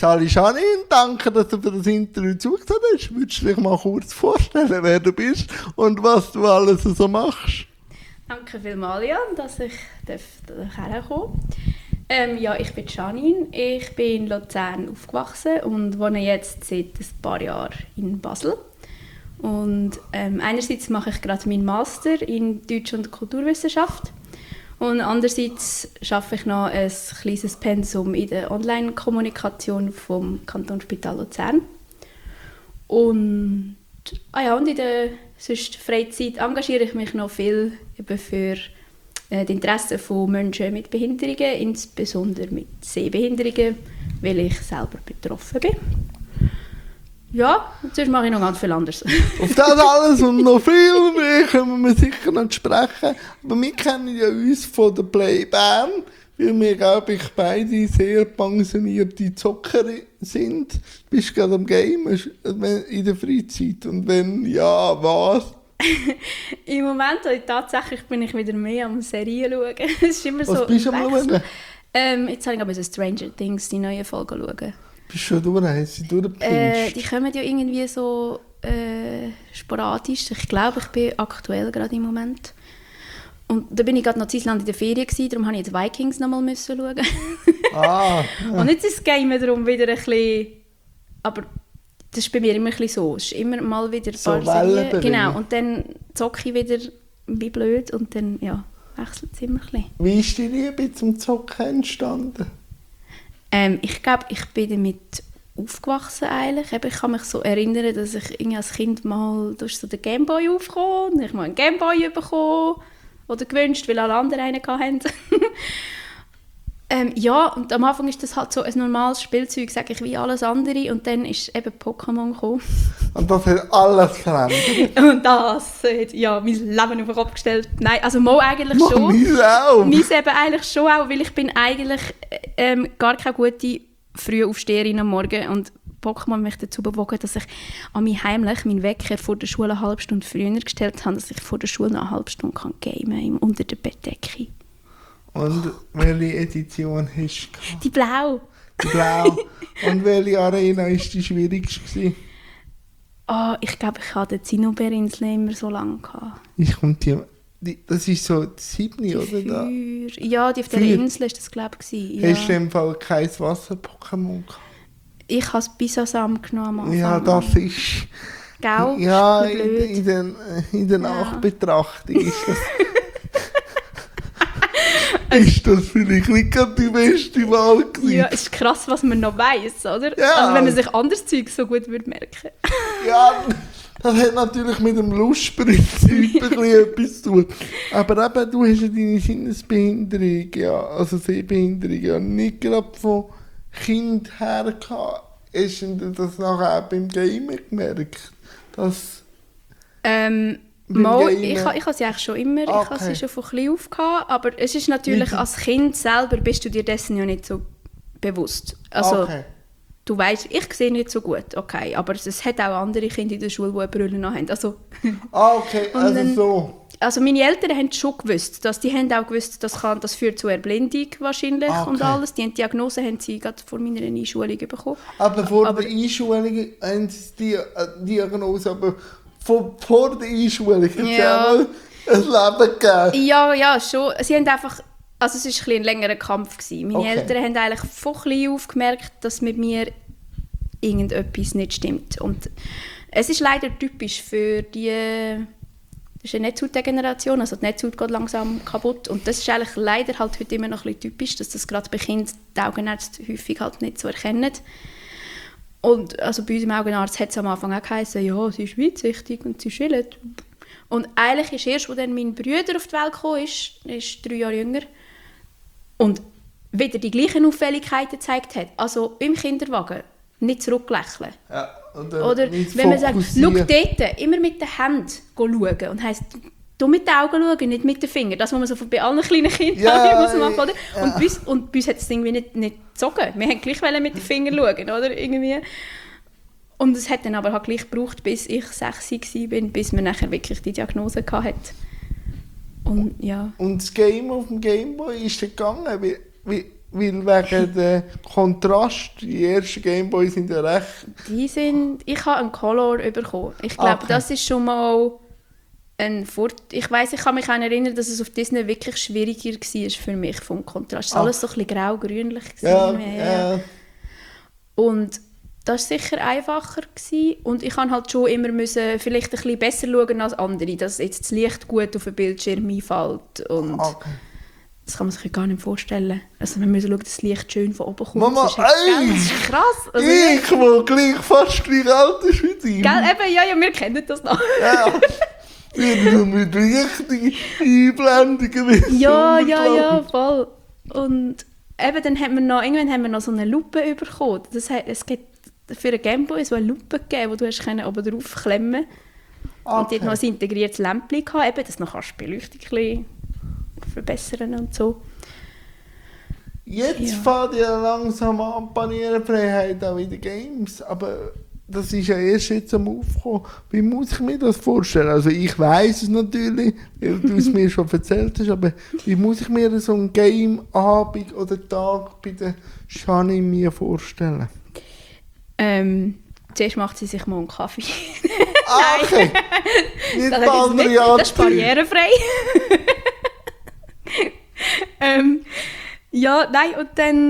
Sally Janine, danke, dass du für das Interview zugehört hast. Würdest du dich mal kurz vorstellen, wer du bist und was du alles so machst? Danke vielmals, Jan, dass ich herkommen darf. Ja, ich bin Janine. Ich bin in Luzern aufgewachsen und wohne jetzt seit ein paar Jahren in Basel. Und einerseits mache ich gerade meinen Master in Deutsch- und Kulturwissenschaft. Und andererseits arbeite ich noch ein kleines Pensum in der Online-Kommunikation vom Kantonsspital Luzern. Und in der sonst Freizeit engagiere ich mich noch viel eben für die Interessen von Menschen mit Behinderungen, insbesondere mit Sehbehinderungen, weil ich selber betroffen bin. Ja, und sonst mache ich noch ganz viel anderes. Auf das alles und noch viel mehr können wir sicher noch sprechen. Aber wir kennen ja uns von der Play Bern, weil wir, glaube ich, beide sehr pensionierte Zocker sind. Bist du gerade am Game in der Freizeit? Und wenn ja, was? Im Moment tatsächlich bin ich wieder mehr am Serien schauen. Es ist immer was so bist du am schauen? Jetzt habe ich aber so Stranger Things, die neue Folge schauen. Bist du schon durch? Hast du durchgepinscht? Die kommen ja irgendwie so sporadisch. Ich glaube, ich bin aktuell gerade im Moment. Und da bin ich gerade noch in Island in der Ferien gewesen, darum musste ich jetzt Vikings noch mal schauen. Ja. Und jetzt ist das Game darum wieder ein bisschen... Aber das ist bei mir immer ein bisschen so. Es ist immer mal wieder ein paar Serien. Genau, und dann zocke ich wieder wie blöd und dann wechselt es immer ein bisschen. Wie ist die Liebe zum Zocken entstanden? Ich glaube, ich bin damit aufgewachsen eigentlich. Ich kann mich so erinnern, dass ich als Kind mal durch so den Gameboy aufkam und ich mal einen Gameboy bekommen oder gewünscht, weil alle anderen einen hatten. Und am Anfang ist das halt so ein normales Spielzeug, sage ich, wie alles andere. Und dann ist eben Pokémon gekommen. Und das hat alles verändert. Und das hat mein Leben auf den Kopf gestellt. Nein, also mal eigentlich schon. Meins auch. Meins eben eigentlich schon auch, weil ich bin eigentlich gar keine gute Frühaufsteherin am Morgen. Und Pokémon mich dazu bewogen, dass ich an mich heimlich meinen Wecker vor der Schule eine halbe Stunde früher gestellt habe, dass ich vor der Schule noch eine halbe Stunde gamen kann, unter der Bettdecke. Und welche Edition hast du? Die Blau. Die Blau. Und welche Arena war die schwierigste? Ich glaube, ich hatte die Zinnoberinsel immer so lange. Ich kommt das ist so die 7, oder? Da? Ja, die auf der Insel war das, glaube ich. Ja. Hast du im Fall kein Wasser-Pokémon gehabt? Ich habe das Bisasam genommen am Anfang. Ja, das ist... Gell? Ja, ist in der Nachbetrachtung ist das... Ist das vielleicht nicht gerade die beste Wahl gewesen? Ja, es ist krass, was man noch weiss, oder? Ja. Also wenn man sich anderes Zeug so gut würde merken. Ja, das hat natürlich mit dem Lustprinzip ein bisschen etwas zu tun. Aber eben, du hast ja deine Sinnesbehinderung, also Sehbehinderung, ja nicht gerade von Kind her gehabt. Hast du das nachher auch beim Gamen gemerkt? Dass ich habe sie eigentlich schon immer, ich habe sie schon von klein auf gehabt, aber es ist natürlich, als Kind selber bist du dir dessen ja nicht so bewusst. Also, du weißt, ich sehe nicht so gut, okay, aber es hat auch andere Kinder in der Schule, die eine Brille noch haben. Also, Also meine Eltern haben schon gewusst, die haben auch gewusst, das führt zu Erblindung wahrscheinlich und alles. Die Diagnose haben sie gerade vor meiner Einschulung bekommen. Aber vor der Einschulung haben sie die Diagnose, aber vor der Einschulung hat es auch mal ein Leben gegeben. Ja, schon. Sie haben einfach, also es war ein längerer Kampf gewesen. Meine Eltern haben eigentlich von klein auf gemerkt, dass mit mir irgendetwas nicht stimmt. Und es ist leider typisch für das ist eine Netzhautdegeneration, also die Netzhaut geht langsam kaputt. Und das ist eigentlich leider halt heute immer noch ein bisschen typisch, dass das gerade bei Kindern die Augenärzte häufig halt nicht so erkennen. Und also bei unserem Augenarzt hat es am Anfang auch geheißen, ja, sie ist weitsichtig und sie schillt. Und eigentlich ist erst, als dann mein Bruder auf die Welt kam, ist 3 Jahre jünger, und wieder die gleichen Auffälligkeiten gezeigt hat. Also im Kinderwagen nicht zurücklächeln. Ja, oder wenn man sagt, schau dort, immer mit den Händen schauen. Und heisst, du mit den Augen schauen, nicht mit den Fingern. Das, was man so bei allen kleinen Kindern muss machen, oder? Ja. Und bei uns hat es irgendwie nicht gezogen. Wir haben gleich mit den Fingern schauen, oder? Irgendwie. Und es hat dann aber halt gleich gebraucht, bis ich 6 war, bis man nachher wirklich die Diagnose hatte. Und ja. Und das Game auf dem Gameboy ist dann gegangen? weil wegen dem Kontrast, die ersten Gameboys sind ja recht... Ich habe einen Color bekommen. Ich glaube, das ist schon mal ein Ich kann mich auch erinnern, dass es auf Disney wirklich schwieriger war für mich vom Kontrast. Es war alles so ein bisschen grau-grünlich. Ja. Und das war sicher einfacher gewesen. Und ich musste halt schon immer vielleicht ein bisschen besser schauen als andere, dass jetzt das Licht gut auf den Bildschirm einfällt. Und das kann man sich gar nicht vorstellen. Also wir müssen schauen, dass das Licht schön von oben kommt. Mama, das ist krass. Also, ich will fast gleich alt ist wie du. Gell, eben, ja, wir kennen das noch. Ja. Wir mit richtigen Einblendungen. Ja, voll. Und eben, dann irgendwann haben wir noch so eine Lupe bekommen. Es gibt für einen Gameboy so eine Lupe gegeben, wo du oben drauf klemmen konntest. Und die hat noch ein integriertes Lämpchen gehabt, eben, dass du noch die Beleuchtung ein bisschen verbessern und so. Jetzt fährt ja langsam an Barrierefreiheit auch in den Games, aber das ist ja erst jetzt am Aufkommen. Wie muss ich mir das vorstellen? Also ich weiss es natürlich, weil du es mir schon erzählt hast, aber wie muss ich mir so einen Game-Abend oder Tag bei der Shani mir vorstellen? Zuerst macht sie sich mal einen Kaffee. Okay. Nicht das ist barrierefrei. Ja, nein, und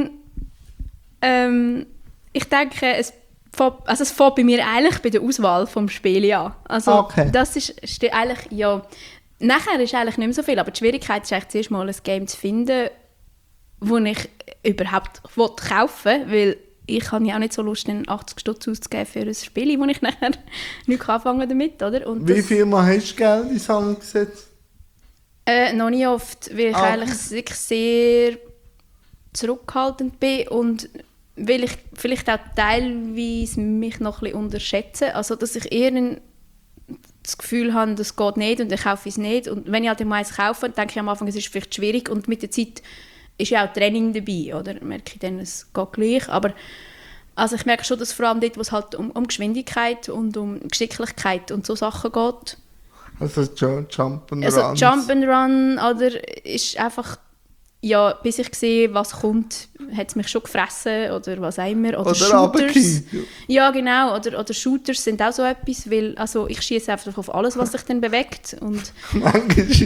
dann ich denke, es fängt bei mir eigentlich bei der Auswahl vom Spiel an. Also das ist eigentlich, ja, nachher ist eigentlich nicht mehr so viel, aber die Schwierigkeit ist eigentlich zuerst mal ein Game zu finden, das ich überhaupt kaufen will, weil ich habe ja auch nicht so Lust, 80 Stutz auszugeben für ein Spiel, wo ich nachher nicht anfangen damit, oder? Und wie viel Mal hast du Geld in Sand gesetzt? Noch nicht oft, weil ich eigentlich wirklich sehr zurückhaltend bin und weil ich vielleicht auch teilweise mich noch ein bisschen unterschätze. Also, dass ich eher das Gefühl habe, das geht nicht und ich kaufe es nicht. Und wenn ich halt mal eins kaufe, denke ich am Anfang, es ist vielleicht schwierig und mit der Zeit ist ja auch Training dabei, oder? Merke ich dann, es geht gleich. Aber also ich merke schon, dass vor allem dort, wo es halt um Geschwindigkeit und um Geschicklichkeit und so Sachen geht. Also Jump'n'Run. Also Jump'n'Run, oder ist einfach, ja, bis ich sehe, was kommt, hat es mich schon gefressen oder was auch immer. Oder Shooters. Ja, genau. Oder Shooters sind auch so etwas, weil also ich schieße einfach auf alles, was sich dann bewegt. Und manchmal ist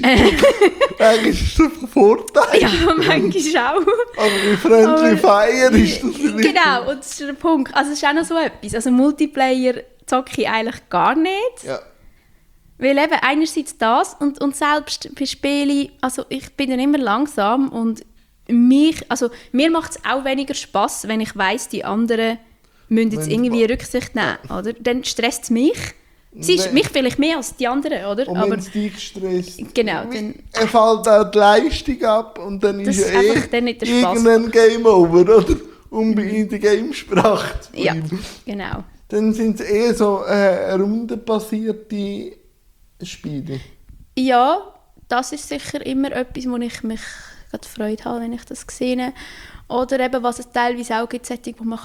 das ein Vorteil. Ja, manchmal auch. Aber wie Friendly Fire ist das nicht. Genau, und das ist der Punkt. Also es ist auch noch so etwas. Also Multiplayer zocke ich eigentlich gar nicht. Ja. Weil eben einerseits das und selbst bei Spielen, also ich bin dann immer langsam und mir macht es auch weniger Spass, wenn ich weiss, die anderen müssen jetzt irgendwie Rücksicht nehmen, oder? Dann stresst es mich. Mich vielleicht mehr als die anderen, oder? Und wenn es dich gestresst, genau, dann fällt auch die Leistung ab und dann ist ja irgendein Game Over, oder? In der Gamesprache. Ja, genau. Dann sind es eher so rundenbasierte Spiele. Ja, das ist sicher immer etwas, wo ich mich gerade Freude habe, wenn ich das sehe. Oder eben, was es teilweise auch gibt, wo man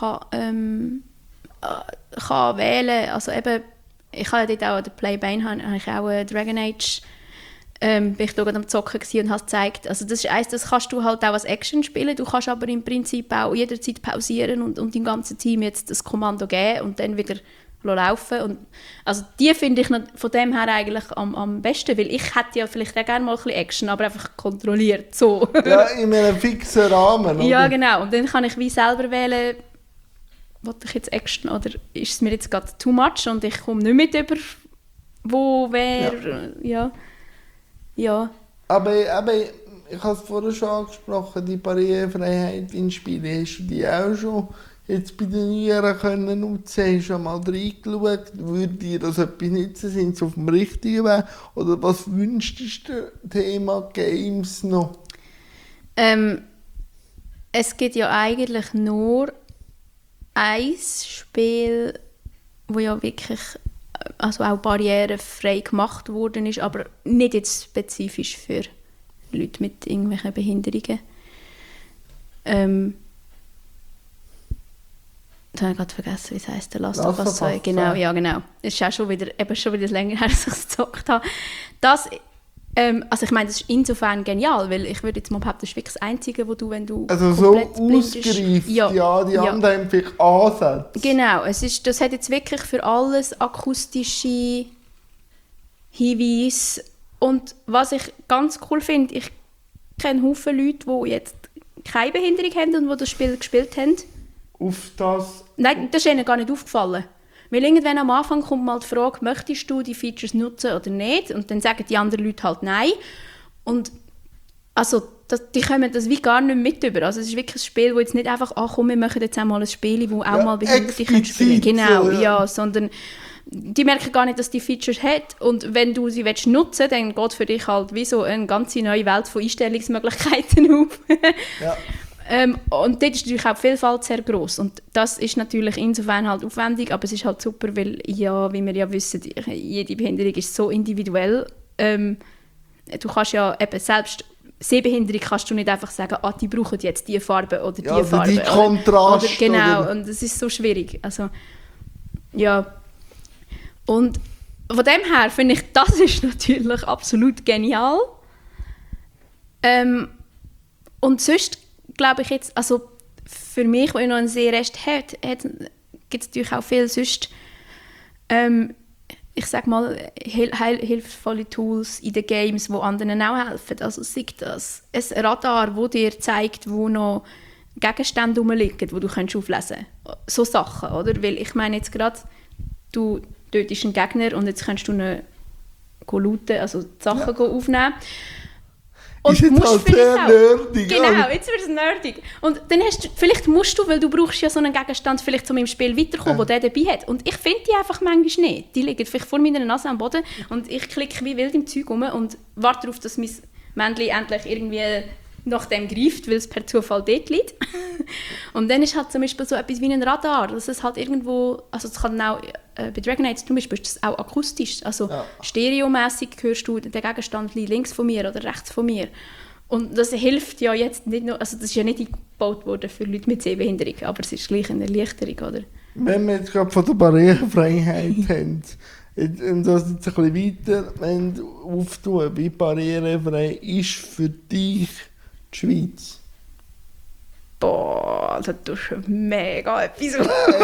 kann wählen kann. Also eben, ich habe ja dort auch an der Playbane habe ich auch Dragon Age bin ich da gerade am Zocken und habe es gezeigt. Also das ist eins, das kannst du halt auch als Action spielen. Du kannst aber im Prinzip auch jederzeit pausieren und dem ganzen Team jetzt das Kommando geben und dann wieder laufen. Und also die finde ich von dem her eigentlich am besten, weil ich hätte ja vielleicht auch gerne mal ein bisschen Action, aber einfach kontrolliert, so. Ja, in einem fixen Rahmen, oder? Ja, genau. Und dann kann ich wie selber wählen, will ich jetzt Action oder ist es mir jetzt gerade too much und ich komme nicht mit über, wo, wer, ja. Aber ich habe es vorher schon angesprochen, die Barrierefreiheit in Spielen, hast du die auch schon jetzt bei den Neueren können nutzen? Hast du schon mal reingeschaut? Würde dir das etwas nützen? Sind sie auf dem richtigen Weg? Oder was wünschst du dir Thema Games noch? Es gibt ja eigentlich nur ein Spiel, wo ja wirklich also auch barrierefrei gemacht worden ist, aber nicht jetzt spezifisch für Leute mit irgendwelchen Behinderungen. Ich habe gerade vergessen, wie es heisst, der Last of Us 2. Genau, ja, genau. Es ist auch schon wieder länger her, dass ich es gezockt habe. Das Also ich meine, das ist insofern genial, weil ich würde jetzt mal behaupten, das ist wirklich das Einzige, wo du, wenn du also so komplett blind bist. ausgereift, die anderen haben vielleicht Ansätze. Genau, das hat jetzt wirklich für alles akustische Hinweise. Und was ich ganz cool finde, ich kenne Haufen Leute, die jetzt keine Behinderung haben und die das Spiel gespielt haben. Auf das? Nein, das ist ihnen gar nicht aufgefallen. Weil irgendwann am Anfang kommt mal die Frage, möchtest du die Features nutzen oder nicht? Und dann sagen die anderen Leute halt nein. Und also, die kommen das wie gar nicht mit über. Also es ist wirklich ein Spiel, wo jetzt nicht einfach, komm, wir machen jetzt einmal ein Spiel, wo auch mal Behinderte können spielen. Genau, ja, sondern die merken gar nicht, dass die Features hat. Und wenn du sie nutzen willst, dann geht für dich halt wie so eine ganze neue Welt von Einstellungsmöglichkeiten auf. Ja. Und dort ist natürlich auch die Vielfalt sehr gross. Und das ist natürlich insofern halt aufwendig, aber es ist halt super, weil, ja, wie wir ja wissen, jede Behinderung ist so individuell. Du kannst ja eben selbst Sehbehinderung kannst du nicht einfach sagen, die brauchen jetzt diese Farbe oder diese Farbe. Die Kontrast. Oder, genau, und das ist so schwierig. Also, ja. Und von dem her finde ich, das ist natürlich absolut genial. Und sonst glaube ich jetzt, also für mich, der noch einen Sehrest hat, gibt es natürlich auch viel sonst, ich sage mal, hilfvolle Tools in den Games, die anderen auch helfen. Also sei das ein Radar, das dir zeigt, wo noch Gegenstände rumliegen, die du auflesen kannst. So Sachen, oder? Weil ich meine jetzt gerade, du tötest einen Gegner und jetzt kannst du ihn looten, also die Sachen aufnehmen. Und ist jetzt halt sehr nerdig. Genau, jetzt wird es nerdig. Und dann vielleicht musst du, weil du brauchst ja so einen Gegenstand, vielleicht um im Spiel weiterkommen, der dabei hat. Und ich finde die einfach manchmal nicht. Die liegen vielleicht vor meiner Nase am Boden und ich klicke wie wild im Zeug rum und warte darauf, dass mein Männchen endlich irgendwie nach dem greift, weil es per Zufall dort liegt. Und dann ist halt zum Beispiel so etwas wie ein Radar, dass es halt irgendwo, also es kann auch bei Dragon zum Beispiel ist das auch akustisch, also stereomässig hörst du den Gegenstand links von mir oder rechts von mir. Und das hilft ja jetzt nicht nur, also das ist ja nicht eingebaut worden für Leute mit Sehbehinderung, aber es ist gleich eine Erleichterung, oder? Wenn wir jetzt gerade von der Barrierefreiheit haben, und das jetzt ein bisschen weiter auftun, wie barrierefrei ist für dich die Schweiz? Boah, da tust du mega etwas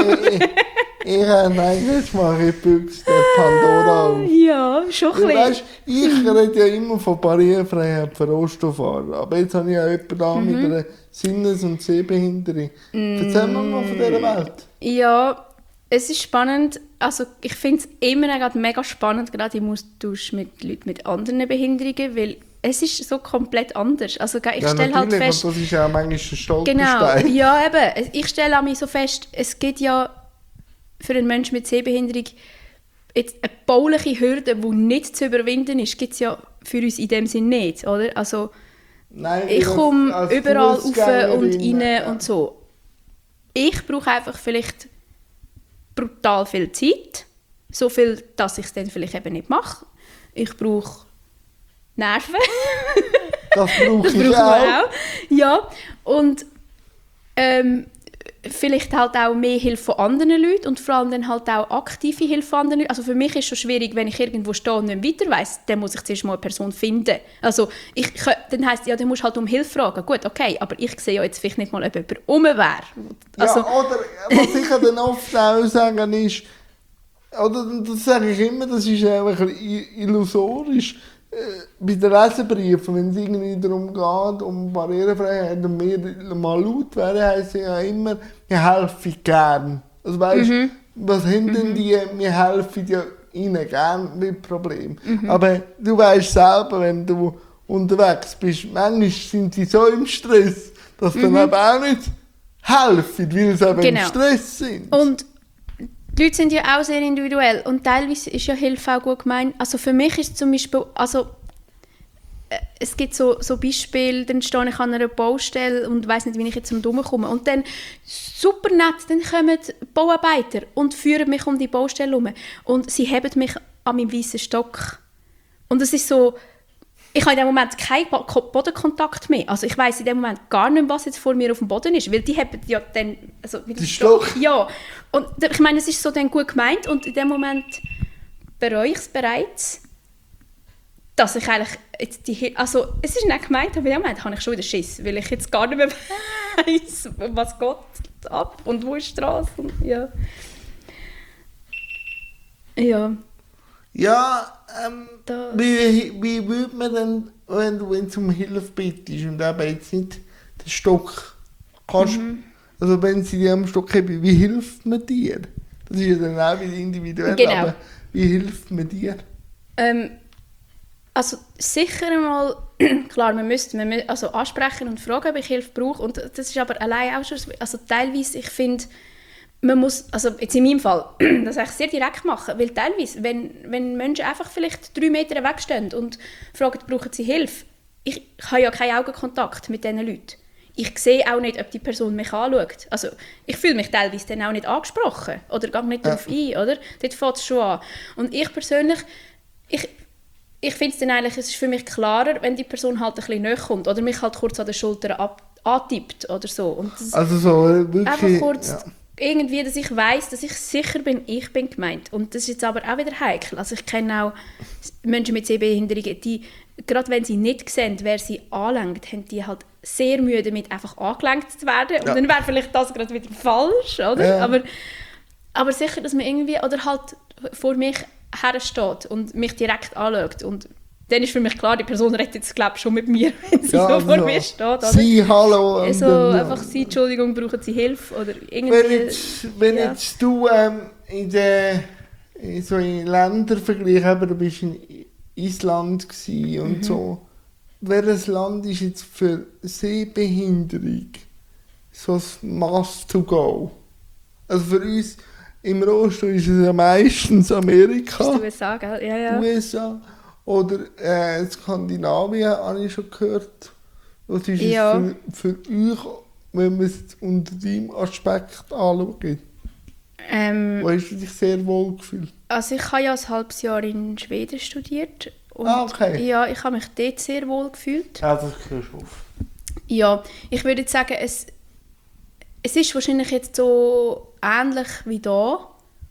Jetzt mache ich die Büchse der Pandora auf. Ja, schon ein bisschen. Weißt, ich rede ja immer von Barrierefreiheit für Rollstuhlfahrer, aber jetzt habe ich ja jemanden da mit einer Sinnes- und Sehbehinderung. Erzähl mir mal von dieser Welt. Ja, es ist spannend. Also ich finde es immer mega spannend, gerade im Austausch mit Leuten mit anderen Behinderungen, weil es ist so komplett anders. Also ich stelle halt fest... Und das ist ja auch manchmal ein Stolperstein. Genau, ja eben. Ich stelle mich so fest, es gibt ja für einen Menschen mit Sehbehinderung jetzt eine bauliche Hürde, die nicht zu überwinden ist, gibt es ja für uns in dem Sinne nicht, oder? Also nein, ich komme überall rauf und rein ja. und so. Ich brauche einfach vielleicht brutal viel Zeit. So viel, dass ich es dann vielleicht eben nicht mache. Ich brauche Nerven. Das brauche ich auch. Ja, und vielleicht halt auch mehr Hilfe von anderen Leuten und vor allem dann halt auch aktive Hilfe von anderen Leuten. Also für mich ist es schon schwierig, wenn ich irgendwo stehe und nicht weiter weiss, dann muss ich zuerst mal eine Person finden. Also dann heisst ja, dann musst du halt um Hilfe fragen. Gut, okay, aber ich sehe ja jetzt vielleicht nicht mal, ob jemand rum wäre. Also, ja, oder was ich dann oft auch sagen ist, oder das sage ich immer, das ist auch ein bisschen illusorisch, bei den Leserbriefen, wenn es irgendwie darum geht, um Barrierefreiheit und mehr mal laut werden, heisst es ja immer, wir helfen gern. Also weißt, was haben denn die, wir helfen ja ihnen gern mit Problemen. Aber du weißt selber, wenn du unterwegs bist, manchmal sind sie so im Stress, dass dann eben auch nicht helfen, weil sie eben im Stress sind. Und die Leute sind ja auch sehr individuell und teilweise ist ja Hilfe auch gut gemeint. Also für mich ist zum Beispiel, also es gibt so Beispiele, dann stehe ich an einer Baustelle und weiss nicht, wie ich jetzt zum Dummen komme. Und dann, super nett, dann kommen Bauarbeiter und führen mich um die Baustelle herum. Und sie heben mich an meinem weißen Stock. Und es ist so, ich habe in dem Moment keinen Bodenkontakt mehr. Also ich weiss in dem Moment gar nicht, was jetzt vor mir auf dem Boden ist, weil die haben ja dann... Also den Stock? Ja. Und ich meine, es ist so dann gut gemeint und in dem Moment bereue ich es bereits. dass ich eigentlich jetzt also es ist nicht gemeint, aber im Moment habe ich schon wieder Schiss, weil ich jetzt gar nicht mehr weiss, was geht ab und wo ist die Straße. Und, ja. Ja. Ja, wie würde man denn, wenn du um Hilfe bittest und eben jetzt nicht den Stock kannst, also wenn sie dir am Stock haben, wie hilft man dir? Das ist ja dann auch wieder individuell, Genau. aber wie hilft man dir? Also sicher einmal, klar, man müsste also ansprechen und fragen, ob ich Hilfe brauche. Und das ist aber allein auch schon, also teilweise, ich finde, man muss, also jetzt in meinem Fall, das eigentlich sehr direkt machen, weil teilweise, wenn Menschen einfach vielleicht 3 Meter wegstehen und fragen, brauchen sie Hilfe, ich habe ja keinen Augenkontakt mit diesen Leuten. Ich sehe auch nicht, ob die Person mich anschaut. Also ich fühle mich teilweise dann auch nicht angesprochen oder gehe nicht darauf ein, oder? Dort fängt es schon an. Und ich persönlich, ich finde es dann eigentlich, es ist für mich klarer, wenn die Person halt ein bisschen näher kommt oder mich halt kurz an der Schulter antippt oder so. Und das Also so wirklich... einfach kurz irgendwie, dass ich weiss, dass ich sicher bin, ich bin gemeint. Und das ist jetzt aber auch wieder heikel. Also ich kenne auch Menschen mit Sehbehinderungen, die, gerade wenn sie nicht sehen, wer sie anlenkt, haben die halt sehr Mühe damit, einfach angelenkt zu werden. Und dann wäre vielleicht das gerade wieder falsch, oder? Ja. Aber sicher, dass man irgendwie, oder halt vor mich hersteht und mich direkt anschaut. Und dann ist für mich klar, die Person redet jetzt, glaube ich, schon mit mir, wenn sie so vor mir steht. Oder? Sie, hallo. Also einfach sie, Entschuldigung, brauchen sie Hilfe oder irgendwie... Wenn jetzt du in so in Ländervergleich, du bist in Island und so, welches Land ist jetzt für Sehbehinderung so ein Must to go? Also für uns im Rollstuhl ist es ja meistens Amerika. Das ist die USA, gell? Ja. USA. Oder Skandinavien, habe ich schon gehört. Was ist es für euch, wenn man es unter deinem Aspekt anschaut? Wo hast du dich sehr wohl gefühlt? Also ich habe ja ein halbes Jahr in Schweden studiert. Und okay. Ja, ich habe mich dort sehr wohl gefühlt. Ja, das hörst du auf. Ja, ich würde jetzt sagen, es ist wahrscheinlich jetzt so ähnlich wie da.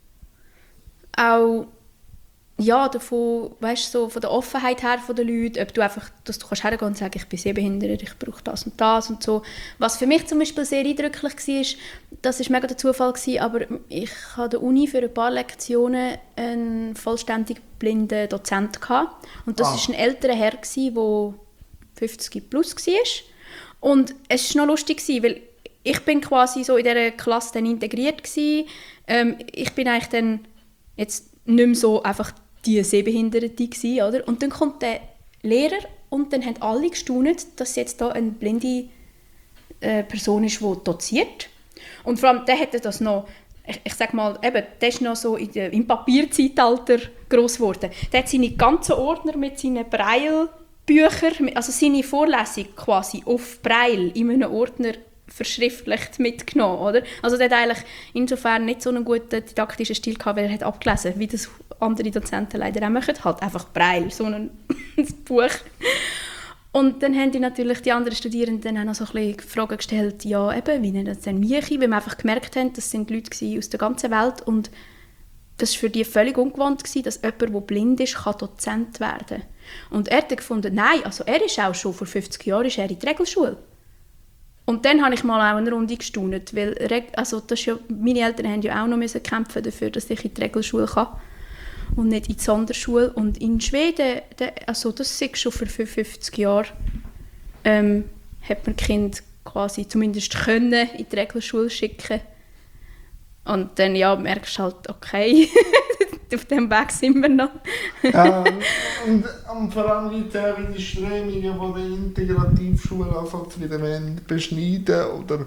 Auch ja, davon, weißt, so von der Offenheit her von den Leuten, ob du einfach, dass du hergehen und sagen, ich bin sehbehindert, ich brauche das und so. Was für mich zum Beispiel sehr eindrücklich war, das war mega der Zufall, aber ich hatte an der Uni für ein paar Lektionen einen vollständig blinden Dozent gehabt. Und das war ein älterer Herr, der 50 plus war. Und es war noch lustig, weil ich bin quasi so in dieser Klasse dann integriert gewesen. Ich bin eigentlich dann jetzt nicht mehr so einfach die Sehbehinderte gewesen, oder? Und dann kommt der Lehrer und dann haben alle gestaunt, dass jetzt da eine blinde Person ist, die doziert. Und vor allem, der hätte das noch, ich sag mal, eben, der ist noch so im Papierzeitalter gross geworden. Der hat seine ganzen Ordner mit seinen Braille-Büchern, also seine Vorlesung quasi auf Braille in einem Ordner verschriftlicht mitgenommen, oder? Also der hat eigentlich insofern nicht so einen guten didaktischen Stil gehabt, weil er hat abgelesen, wie das andere Dozenten leider auch machen, halt einfach Braille, so ein Buch. Und dann haben die natürlich die anderen Studierenden auch noch so ein bisschen Fragen gestellt, ja eben, wie nennt das denn Michi, weil wir einfach gemerkt haben, das sind Leute aus der ganzen Welt und das war für die völlig ungewohnt, dass jemand, der blind ist, kann Dozent werden kann. Und er hat gefunden, nein, also er ist auch schon vor 50 Jahren ist er in der Regelschule. Und dann habe ich mal auch eine Runde gestaunt, weil also das ist ja, meine Eltern haben ja auch noch kämpfen dafür, dass ich in die Regelschule kann und nicht in die Sonderschule. Und in Schweden, also das ist schon vor 50 Jahren, hat man Kind quasi zumindest können in die Regelschule schicken. Und dann merkst du halt, okay, auf dem Weg sind wir noch. Und vor allem gibt es auch wieder Strömungen, die die Integrativschule anfangs wieder beschneiden oder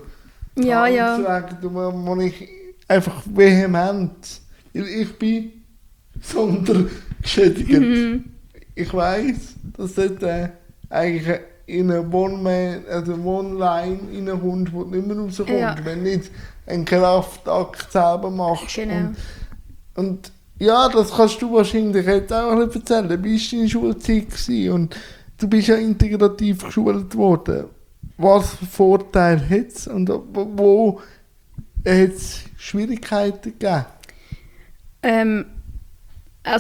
wo ich einfach vehement, weil ich bin sondergeschädigt. Ich weiss, dass dort eigentlich in eine One-Line reinkommt, wo du nicht mehr rauskommt, wenn du nicht einen Kraftakt selber machst. Genau. Und ja, das kannst du wahrscheinlich jetzt auch ein bisschen erzählen. Wie war deine Schulzeit? Und du bist ja integrativ geschult worden. Was für Vorteile hat es und wo hat es Schwierigkeiten gegeben? Also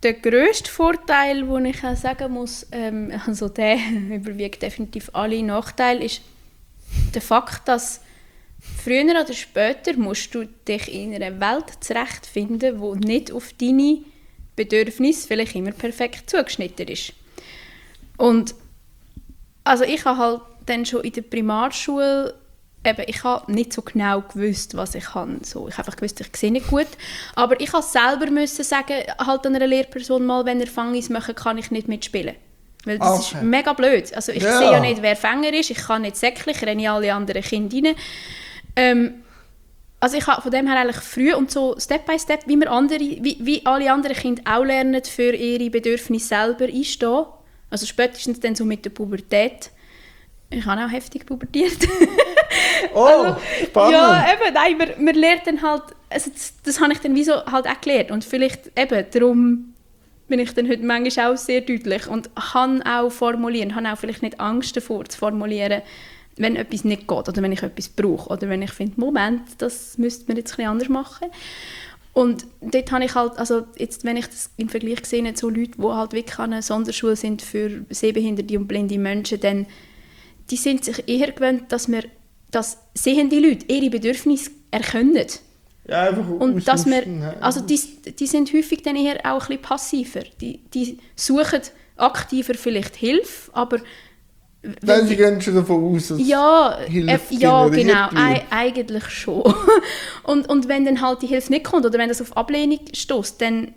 der grösste Vorteil, den ich auch sagen muss, also der überwiegt definitiv alle Nachteile, ist der Fakt, dass früher oder später musst du dich in einer Welt zurechtfinden, die nicht auf deine Bedürfnisse vielleicht immer perfekt zugeschnitten ist. Und also ich habe halt dann schon in der Primarschule ich habe nicht so genau gewusst, was ich kann. So, ich habe einfach gewusst, ich sehe nicht gut. Aber ich musste selber müssen sagen, halt einer Lehrperson mal, wenn er Fangis machen kann ich nicht mitspielen. Weil das ist mega blöd. Also ich sehe ja nicht, wer Fänger ist. Ich kann nicht säcklich, ich renne alle anderen Kinder rein. Also ich habe von dem her eigentlich früh und so Step by Step, wie alle anderen Kinder auch lernen, für ihre Bedürfnisse selber einstehen. Also spätestens dann so mit der Pubertät. Ich habe auch heftig pubertiert. Oh, spannend. Ja, eben, nein, man lernt dann halt, also das habe ich dann wie so halt auch gelernt. Und vielleicht eben, darum bin ich dann heute manchmal auch sehr deutlich und kann auch formulieren, habe auch vielleicht nicht Angst davor zu formulieren, wenn etwas nicht geht oder wenn ich etwas brauche oder wenn ich finde, Moment, das müsste man jetzt ein bisschen anders machen. Und dort habe ich halt, also jetzt, wenn ich das im Vergleich sehe, so Leute, die halt wirklich an einer Sonderschule sind für sehbehinderte und blinde Menschen, dann die sind sich eher gewöhnt, dass sehende Leute ihre Bedürfnisse erkennen. Ja, einfach und dass also die sind häufig dann eher auch ein bisschen passiver. Die suchen aktiver vielleicht Hilfe, aber nein, sie gehen schon davon aus, dass Hilfe ja, genau, wird. eigentlich schon. und wenn dann halt die Hilfe nicht kommt oder wenn das auf Ablehnung stößt, dann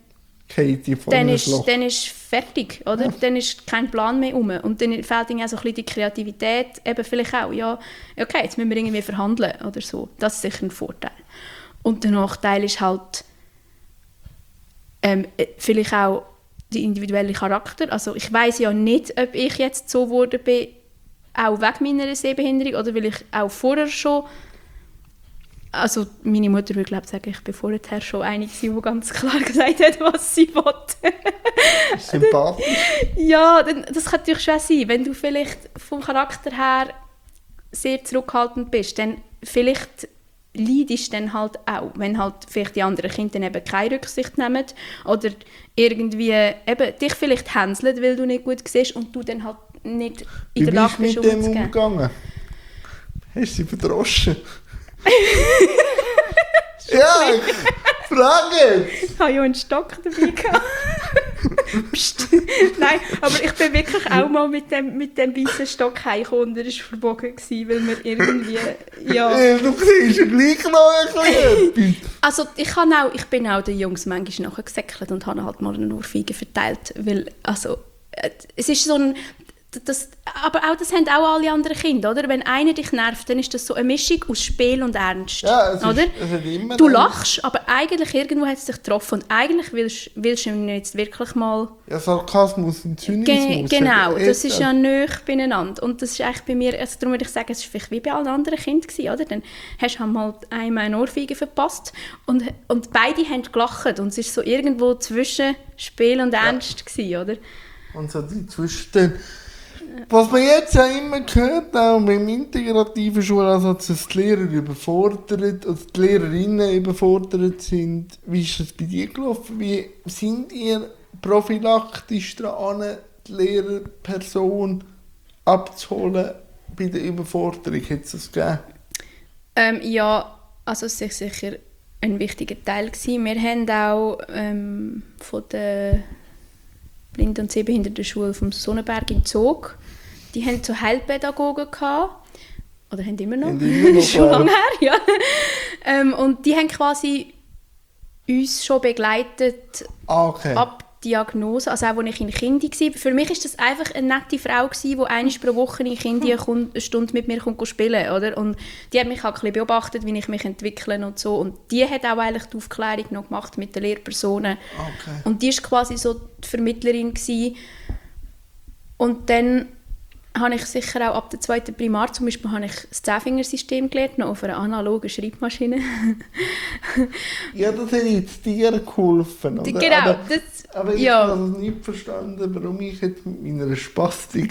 ist fertig, oder? Ja. Dann ist kein Plan mehr rum. Und dann fehlt ihnen auch so ein bisschen die Kreativität, eben vielleicht auch, ja, okay, jetzt müssen wir irgendwie verhandeln oder so. Das ist sicher ein Vorteil. Und der Nachteil ist halt vielleicht auch der individuelle Charakter. Also ich weiss ja nicht, ob ich jetzt so geworden bin, auch wegen meiner Sehbehinderung, oder weil ich auch vorher schon. Also meine Mutter würde glaube sagen, ich bin vorher schon eine, die ganz klar gesagt hat, was sie will. Sympathisch. Ja, das kann natürlich schon sein. Wenn du vielleicht vom Charakter her sehr zurückhaltend bist, dann vielleicht leidest du dann halt auch, wenn halt vielleicht die anderen Kinder dann eben keine Rücksicht nehmen oder irgendwie eben dich vielleicht hänseln, weil du nicht gut siehst und du dann halt nicht in der Lage bist, umzugehen. Wie bist du mit dem umgegangen? Hast du sie verdroschen? Ja, ich frage jetzt. Ich habe ja einen Stock dabei gehabt. Psst. Nein, aber ich bin wirklich auch mal mit dem weißen Stock heimgekommen und er war verbogen, weil wir irgendwie, ja. Du siehst ja gleich noch ein bisschen etwas. Also ich bin auch den Jungs manchmal nachher gesäckelt und habe halt mal eine Ohrfeige verteilt, weil, also, es ist so ein, aber auch das haben auch alle anderen Kinder, oder? Wenn einer dich nervt, dann ist das so eine Mischung aus Spiel und Ernst, ja, oder? Immer du lachst, aber eigentlich irgendwo hat es dich getroffen und eigentlich willst du ihn jetzt wirklich mal... Ja, Sarkasmus und Zynismus. Genau, das ist ja nahe beieinander und das ist eigentlich bei mir, also darum würde ich sagen, es war vielleicht wie bei allen anderen Kindern gewesen, oder? Dann hast du halt einmal eine Ohrfeige verpasst und beide haben gelacht und es war so irgendwo zwischen Spiel und Ernst gewesen, oder? Und so zwischen... Was man jetzt ja immer gehört, auch beim integrativen Schulsatz, also, dass die Lehrer überfordert, also die Lehrerinnen überfordert sind. Wie ist das bei dir gelaufen? Wie sind ihr prophylaktisch daran, die Lehrperson abzuholen bei der Überforderung? Hat es das gegeben? Ja, also es war sicher ein wichtiger Teil gewesen. Wir haben auch von der Blinden- und Sehbehindertenschule vom Sonnenberg im Zug. Die hatten so Heilpädagogen gehabt. Oder haben immer noch? Schon lange her, ja. Und die haben quasi uns schon begleitet ab Diagnose, also auch als ich in Kindi war. Für mich war das einfach eine nette Frau, die einmal pro Woche in Kindi eine Stunde mit mir spielen konnte. Oder? Und die hat mich auch ein bisschen beobachtet, wie ich mich entwickle und so. Und die hat auch eigentlich die Aufklärung noch gemacht mit den Lehrpersonen. Okay. Und die war quasi so die Vermittlerin gewesen. Und dann habe ich sicher auch ab der 2. Primar zum Beispiel habe ich das 10-Finger-System gelernt, noch auf einer analogen Schreibmaschine. Ja, das hat jetzt dir geholfen, oder? Genau. Aber ich habe nicht verstanden, warum ich jetzt mit meiner Spastik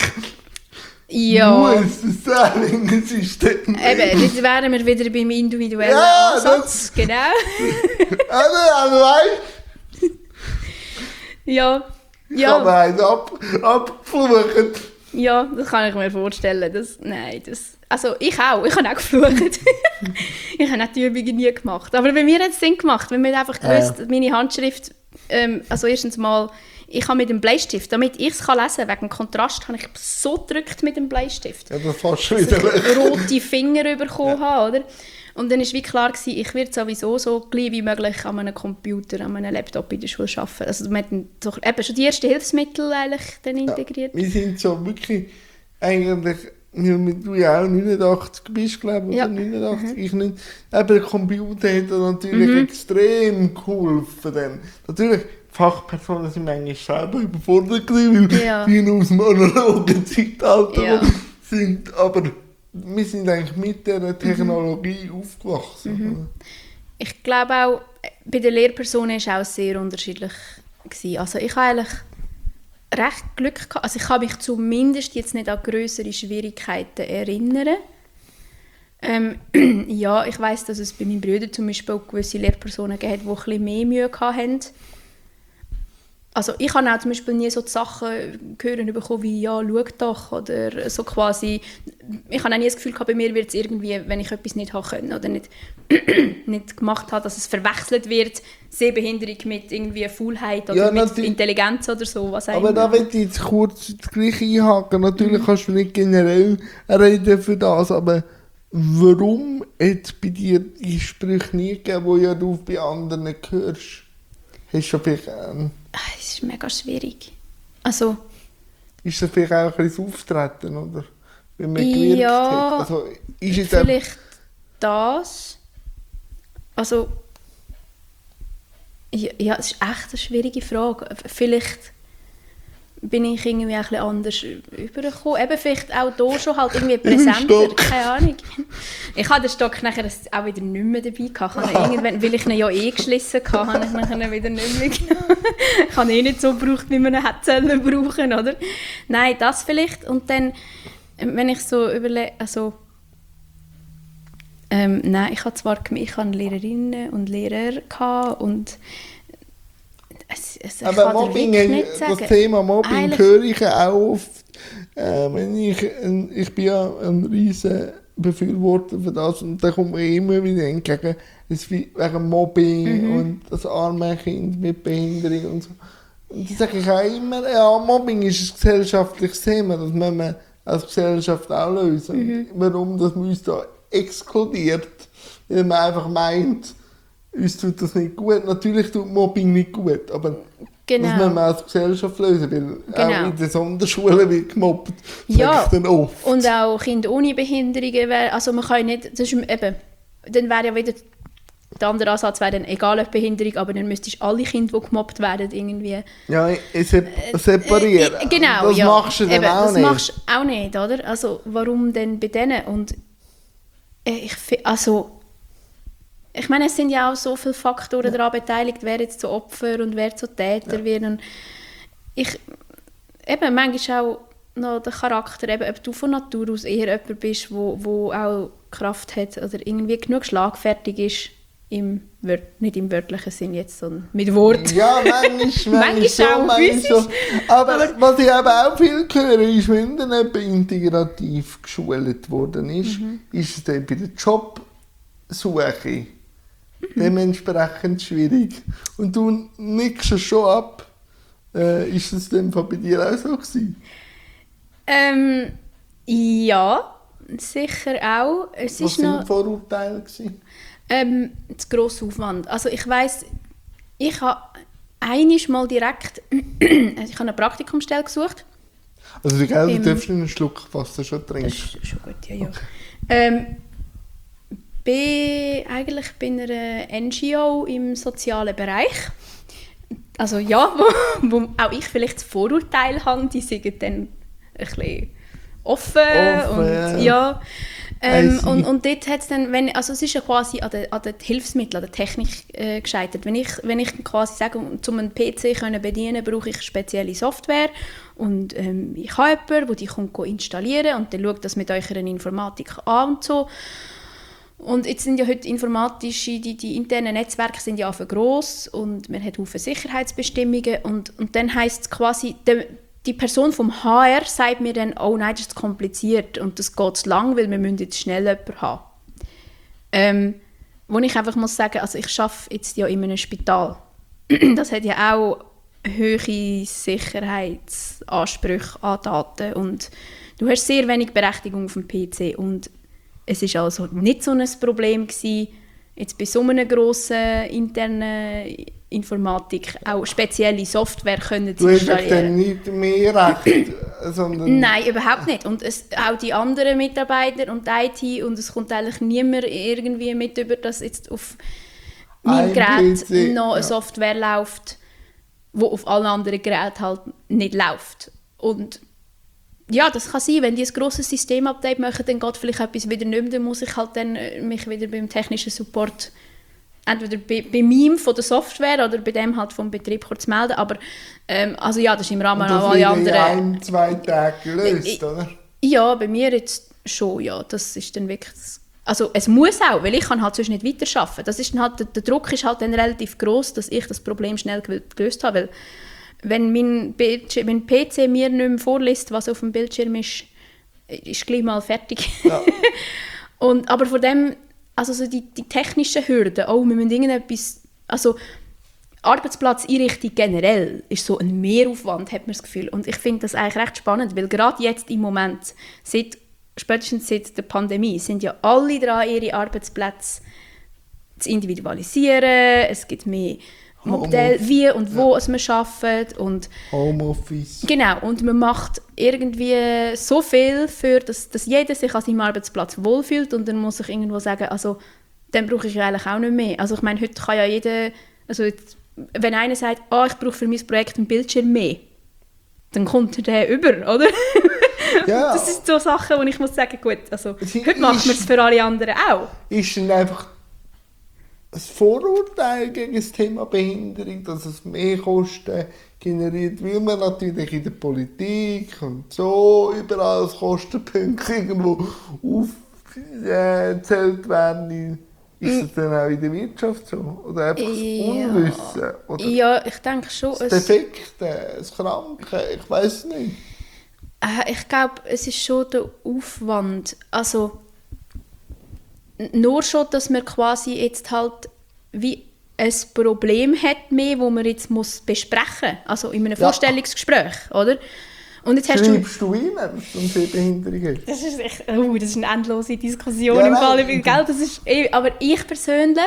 muss das 10-Finger-System. Eben, jetzt wären wir wieder beim individuellen Ansatz. Genau. Also weißt Ja. Ich habe einen abgeflucht. Ja, das kann ich mir vorstellen. Also ich habe auch geflucht. Ich habe die Übungen nie gemacht. Aber bei mir hat es Sinn gemacht, weil mir einfach gewusst, meine Handschrift, also erstens mal, ich habe mit dem Bleistift, damit ich es lesen kann, wegen dem Kontrast, habe ich so gedrückt mit dem Bleistift. Ja, das fast schon dass wieder. ich rote Finger bekommen habe, oder? Und dann war wie klar, ich werde sowieso so gleich wie möglich an einem Computer, an einem Laptop in der Schule arbeiten. Also wir hatten eben schon die ersten Hilfsmittel eigentlich dann integriert. Ja, wir sind so wirklich eigentlich, weil du ja auch 89 bist, glaube ich, oder 89, ich nicht. Eben der Computer hat da natürlich extrem geholfen. Dann. Natürlich, Fachpersonen sind manchmal selber überfordert gewesen, weil die aus dem analogen Zeitalter sind, aber wir sind eigentlich mit dieser Technologie aufgewachsen. Ich glaube auch, bei den Lehrpersonen war es auch sehr unterschiedlich gewesen. Also ich habe eigentlich recht Glück gehabt. Also ich kann mich zumindest jetzt nicht an grössere Schwierigkeiten erinnern. Ja, ich weiss, dass es bei meinen Brüdern zum Beispiel auch gewisse Lehrpersonen gab, die ein bisschen mehr Mühe hatten. Also ich habe auch zum Beispiel nie so die Sachen hören bekommen wie «Ja, schau doch» oder so quasi. Ich habe auch nie das Gefühl gehabt, bei mir wird es irgendwie, wenn ich etwas nicht haben können oder nicht gemacht habe, dass es verwechselt wird, Sehbehinderung mit irgendwie Faulheit oder mit Intelligenz oder so. Was aber da will ich jetzt kurz gleich einhaken. Natürlich kannst du nicht generell reden für das, aber warum hat bei dir die Sprüche nie gegeben, die ja du bei anderen hörst? Hast du vielleicht... Es ist mega schwierig. Also... Ist das vielleicht auch ein bisschen das Auftreten, oder? Wenn man gewirkt hat? Also, ist vielleicht das. Also... Ja, es ist echt eine schwierige Frage. Vielleicht bin ich irgendwie ein bisschen anders übergekommen. Eben vielleicht auch hier schon halt irgendwie präsenter, keine Ahnung. Ich hatte den Stock nachher auch wieder nicht mehr dabei gehabt. Irgendwann, weil ich ihn ja geschlissen hatte, habe ich ihn wieder nicht mehr genommen. Ich habe ihn nicht so gebraucht, wie man ihn hätte brauchen, oder? Nein, das vielleicht. Und dann, wenn ich so überlege, also nein, ich hatte Lehrerinnen und Lehrer gehabt und aber Mobbing, das Thema Mobbing höre ich auch oft. Ich bin ja ein riesen Befürworter für das und da kommt mir immer wieder entgegen, wegen Mobbing und das arme Kind mit Behinderung und so. Und da sage ich auch immer, ja, Mobbing ist ein gesellschaftliches Thema, das müssen wir als Gesellschaft auch lösen. Warum das man uns da exkludiert, weil man einfach meint, uns tut das nicht gut. Natürlich tut Mobbing nicht gut, aber das müssen wir als Gesellschaft lösen, weil auch in den Sonderschulen wird gemobbt. Ja, dann oft. Und auch Kinder ohne Behinderungen, also man kann nicht, das ist eben, dann wäre ja wieder, der andere Ansatz wäre dann, egal ob Behinderung, aber dann müsstest du alle Kinder, die gemobbt werden, irgendwie... Ja, separieren. Genau, das machst du dann eben, auch das nicht. Das machst du auch nicht, oder? Also warum denn bei denen? Und ich meine, es sind ja auch so viele Faktoren daran beteiligt, wer jetzt zu Opfer und wer zu Täter wird. Und manchmal auch noch der Charakter, eben, ob du von Natur aus eher jemand bist, wo auch Kraft hat oder irgendwie genug schlagfertig ist, nicht im wörtlichen Sinn jetzt, sondern mit Wort. Ja, manchmal so. Aber was ich eben auch viel höre, ist, wenn dann jemand integrativ geschult worden ist, ist es dann bei der Jobsuche dementsprechend schwierig. Und du nickst es schon ab. Ist das denn bei dir auch so gewesen? Ja, sicher auch. Was waren die Vorurteile gewesen? Das grosse Aufwand. Also ich weiss, ich habe einmal mal direkt ich habe eine Praktikumsstelle gesucht. Also du darfst einen Schluck Wasser schon trinken. Das ist schon gut, ja. Bin eigentlich bei einer NGO im sozialen Bereich. Also ja, wo auch ich vielleicht das Vorurteil habe, die sind dann ein bisschen offen und ja. Und dort hat es dann, es ist ja quasi an den Hilfsmitteln, an der Technik gescheitert. Wenn ich quasi sage, um einen PC zu bedienen, brauche ich spezielle Software und ich habe jemanden, der die kommt installieren und dann schaut das mit eurer Informatik an und so. Und jetzt sind ja heute die internen Netzwerke sind ja für gross und man hat viele Sicherheitsbestimmungen und dann heisst es quasi, die Person vom HR sagt mir dann, oh nein, das ist zu kompliziert und das geht zu lang, weil wir müssen jetzt schnell jemanden haben. Wo ich einfach muss sagen, also ich arbeite jetzt ja in einem Spital. Das hat ja auch hohe Sicherheitsansprüche an Daten und du hast sehr wenig Berechtigung auf dem PC und es ist also nicht so ein Problem gewesen, jetzt bei so einer grossen internen Informatik auch spezielle Software können zu installieren. Du hast dann nicht mehr Recht, sondern... Nein, überhaupt nicht. Und auch die anderen Mitarbeiter und die IT und es kommt eigentlich niemand irgendwie mit über, dass jetzt auf meinem Gerät noch eine Software läuft, die auf allen anderen Geräten halt nicht läuft. Und ja, das kann sein, wenn die ein grosses Systemupdate machen, dann geht vielleicht etwas wieder nicht mehr, dann muss ich halt dann mich wieder beim technischen Support entweder bei meinem von der Software oder bei dem halt vom Betrieb kurz melden, aber also ja, das ist im Rahmen an alle anderen... Das wird in 1-2 Tagen gelöst, oder? Ja, bei mir jetzt schon, ja, das ist dann wirklich... Also es muss auch, weil ich kann halt sonst nicht weiterarbeiten. Das ist dann halt, der Druck ist halt dann relativ gross, dass ich das Problem schnell gelöst habe, weil wenn mein PC mir nicht mehr vorliest, was auf dem Bildschirm ist gleich mal fertig. Ja. Aber von dem, also so die technischen Hürden, wir müssen irgendetwas, also Arbeitsplatzeinrichtung generell ist so ein Mehraufwand, hat man das Gefühl. Und ich finde das eigentlich recht spannend, weil gerade jetzt im Moment, spätestens seit der Pandemie, sind ja alle dran, ihre Arbeitsplätze zu individualisieren. Es gibt mehr Modell, wie und wo es man arbeitet und Homeoffice. Genau, und man macht irgendwie so viel für, dass jeder sich an seinem Arbeitsplatz wohlfühlt und dann muss ich irgendwo sagen, also dann brauche ich eigentlich auch nicht mehr. Also ich meine, heute kann ja jeder, also jetzt, wenn einer sagt, ich brauche für mein Projekt einen Bildschirm mehr, dann kommt der über, oder? Ja. Das sind so Sachen, wo ich muss sagen, gut, also heute machen wir es für alle anderen auch. Ist dann einfach ein Vorurteil gegen das Thema Behinderung, dass es mehr Kosten generiert, weil man natürlich in der Politik und so überall als Kostenpunkt irgendwo aufgezählt werden. Ist das dann auch in der Wirtschaft so? Oder einfach das Unwissen? Oder ja, ich denke schon. Das Defekte, das Kranke, ich weiß nicht. Ich glaube, es ist schon der Aufwand. Also nur schon, dass man quasi jetzt halt wie ein Problem hat mehr, das man jetzt muss besprechen muss. Also in einem Vorstellungsgespräch, oder? Und jetzt schreibst du rein, dass du eine Sehbehinderung hast? Das ist echt, das ist eine endlose Diskussion im Fall. Gell? Das ist, aber ich persönlich,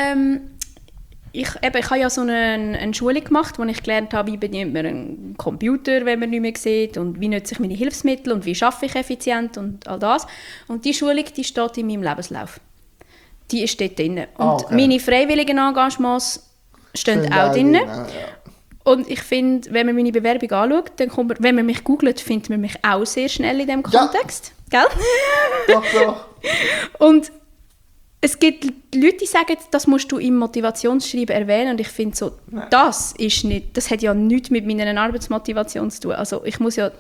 ich habe ja so eine Schulung gemacht, wo ich gelernt habe, wie bedient man einen Computer, wenn man nicht mehr sieht und wie nutze ich meine Hilfsmittel und wie arbeite ich effizient und all das. Und die Schulung, die steht in meinem Lebenslauf. Die ist dort drin. Und meine freiwilligen Engagements stehen auch drin. Ja. Und ich finde, wenn man meine Bewerbung anschaut, dann kommt man, wenn man mich googelt, findet man mich auch sehr schnell in diesem Kontext. Ja. Gell? Doch. Und es gibt Leute, die sagen, das musst du im Motivationsschreiben erwähnen. Und ich finde so, das hat ja nichts mit meiner Arbeitsmotivation zu tun. Also ich muss ja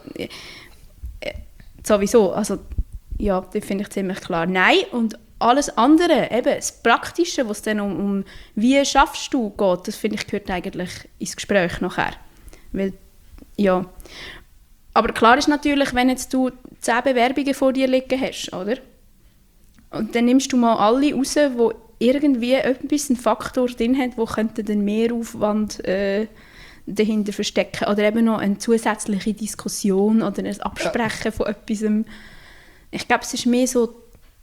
sowieso, also ja, das finde ich ziemlich klar. Nein, und alles andere, eben das Praktische, was dann um wie schaffst du geht, das finde ich gehört eigentlich ins Gespräch nachher. Weil, ja. Aber klar ist natürlich, wenn jetzt du 10 Bewerbungen vor dir liegen hast, oder? Und dann nimmst du mal alle raus, die irgendwie etwas, einen Faktor drin haben, wo könnte den Mehraufwand dahinter verstecken. Oder eben noch eine zusätzliche Diskussion oder ein Absprechen von etwas. Ich glaube, es ist mehr so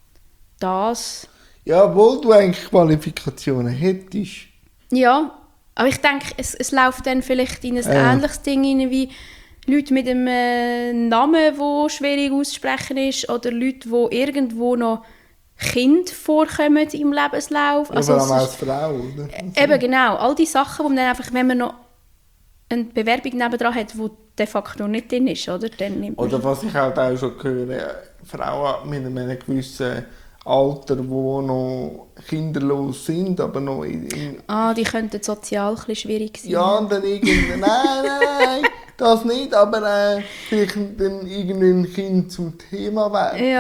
das. Ja, obwohl du eigentlich Qualifikationen hättest. Ja, aber ich denke, es läuft dann vielleicht in ein ähnliches Ding rein, wie Leute mit einem Namen, der schwierig auszusprechen ist, oder Leute, die irgendwo noch Kinder vorkommen im Lebenslauf. Ja, also vor allem als Frau, oder? Eben genau, all die Sachen, wo man dann einfach, wenn man noch eine Bewerbung nebendran hat, die de facto nicht drin ist, oder? Dann nimmt man oder was ich halt auch schon höre, Frauen mit einem gewissen Alter, die noch kinderlos sind, aber noch die könnten sozial ein bisschen schwierig sein. Ja, und dann irgendwie, nein, das nicht, aber vielleicht dann irgendwie ein Kind zum Thema werden. Ja,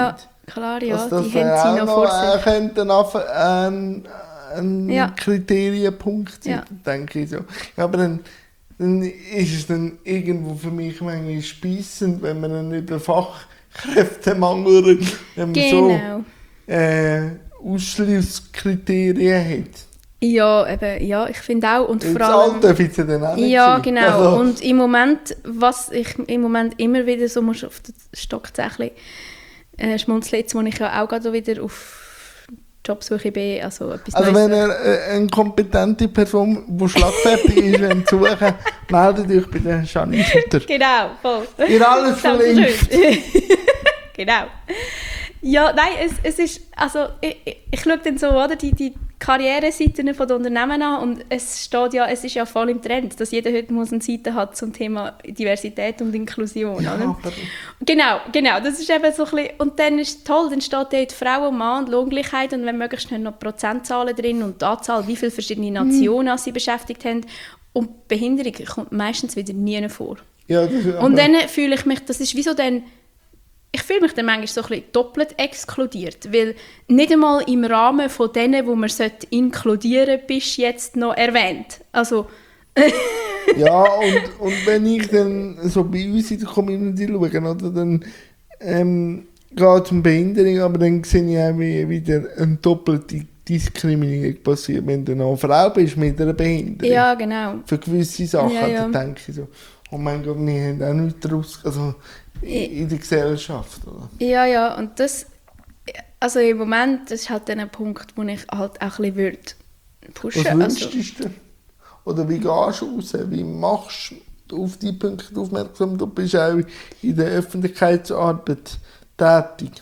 klar, ja, dass die haben sie noch vor sich. könnte ein Kriterienpunkt sein, denke ich so. Ja, aber dann ist es dann irgendwo für mich manchmal speissend, wenn man dann über Fachkräftemangel redet, wenn man so Ausschlusskriterien hat. Ja, eben, ja, ich finde auch. Und vor allem... Das darf ja dann auch nicht ja, sein. genau. Also. Und im Moment, was ich im Moment immer wieder so muss auf den Stockzächli schmunzeln, jetzt, wo ich ja auch gerade wieder auf Jobsuche bin, also etwas Also wenn ihr eine kompetente Person, die schlagfertig ist, wenn suchen, meldet euch bei der Janine Sutter. Genau, voll. Ihr alles verlinkt. Genau. Ja, nein, es ist, also ich schaue dann so, oder, die Karriereseiten von den Unternehmen an und es ist ja voll im Trend, dass jeder heute eine Seite hat zum Thema Diversität und Inklusion, ja, oder? Genau, das ist eben so ein bisschen, und dann ist es toll, dann steht dort Frau und Mann und Lohngleichheit und wenn möglichst noch Prozentzahlen drin und die Anzahl, wie viele verschiedene Nationen sie beschäftigt haben und Behinderung kommt meistens wieder nie vor. Ja, und dann fühle ich mich, das ist wie so dann, ich fühle mich dann manchmal so ein bisschen doppelt exkludiert, weil nicht einmal im Rahmen von denen, wo man inkludieren sollte, bist du jetzt noch erwähnt. Also ja, und wenn ich dann so bei uns in der Community schaue, oder, dann geht es um Behinderung, aber dann sehe ich auch wieder eine doppelte Diskriminierung passiert, wenn du eine Frau bist mit einer Behinderung. Ja, genau. Für gewisse Sachen, ja. Dann denke ich so, oh mein Gott, wir haben auch nichts daraus, also in der Gesellschaft. Oder? Ja, und das, also im Moment, das ist halt ein Punkt, wo ich halt auch ein bisschen pushen würde. Was wünschst du dir? Oder wie gehst du raus? Wie machst du auf die Punkte aufmerksam? Du bist auch in der Öffentlichkeitsarbeit tätig.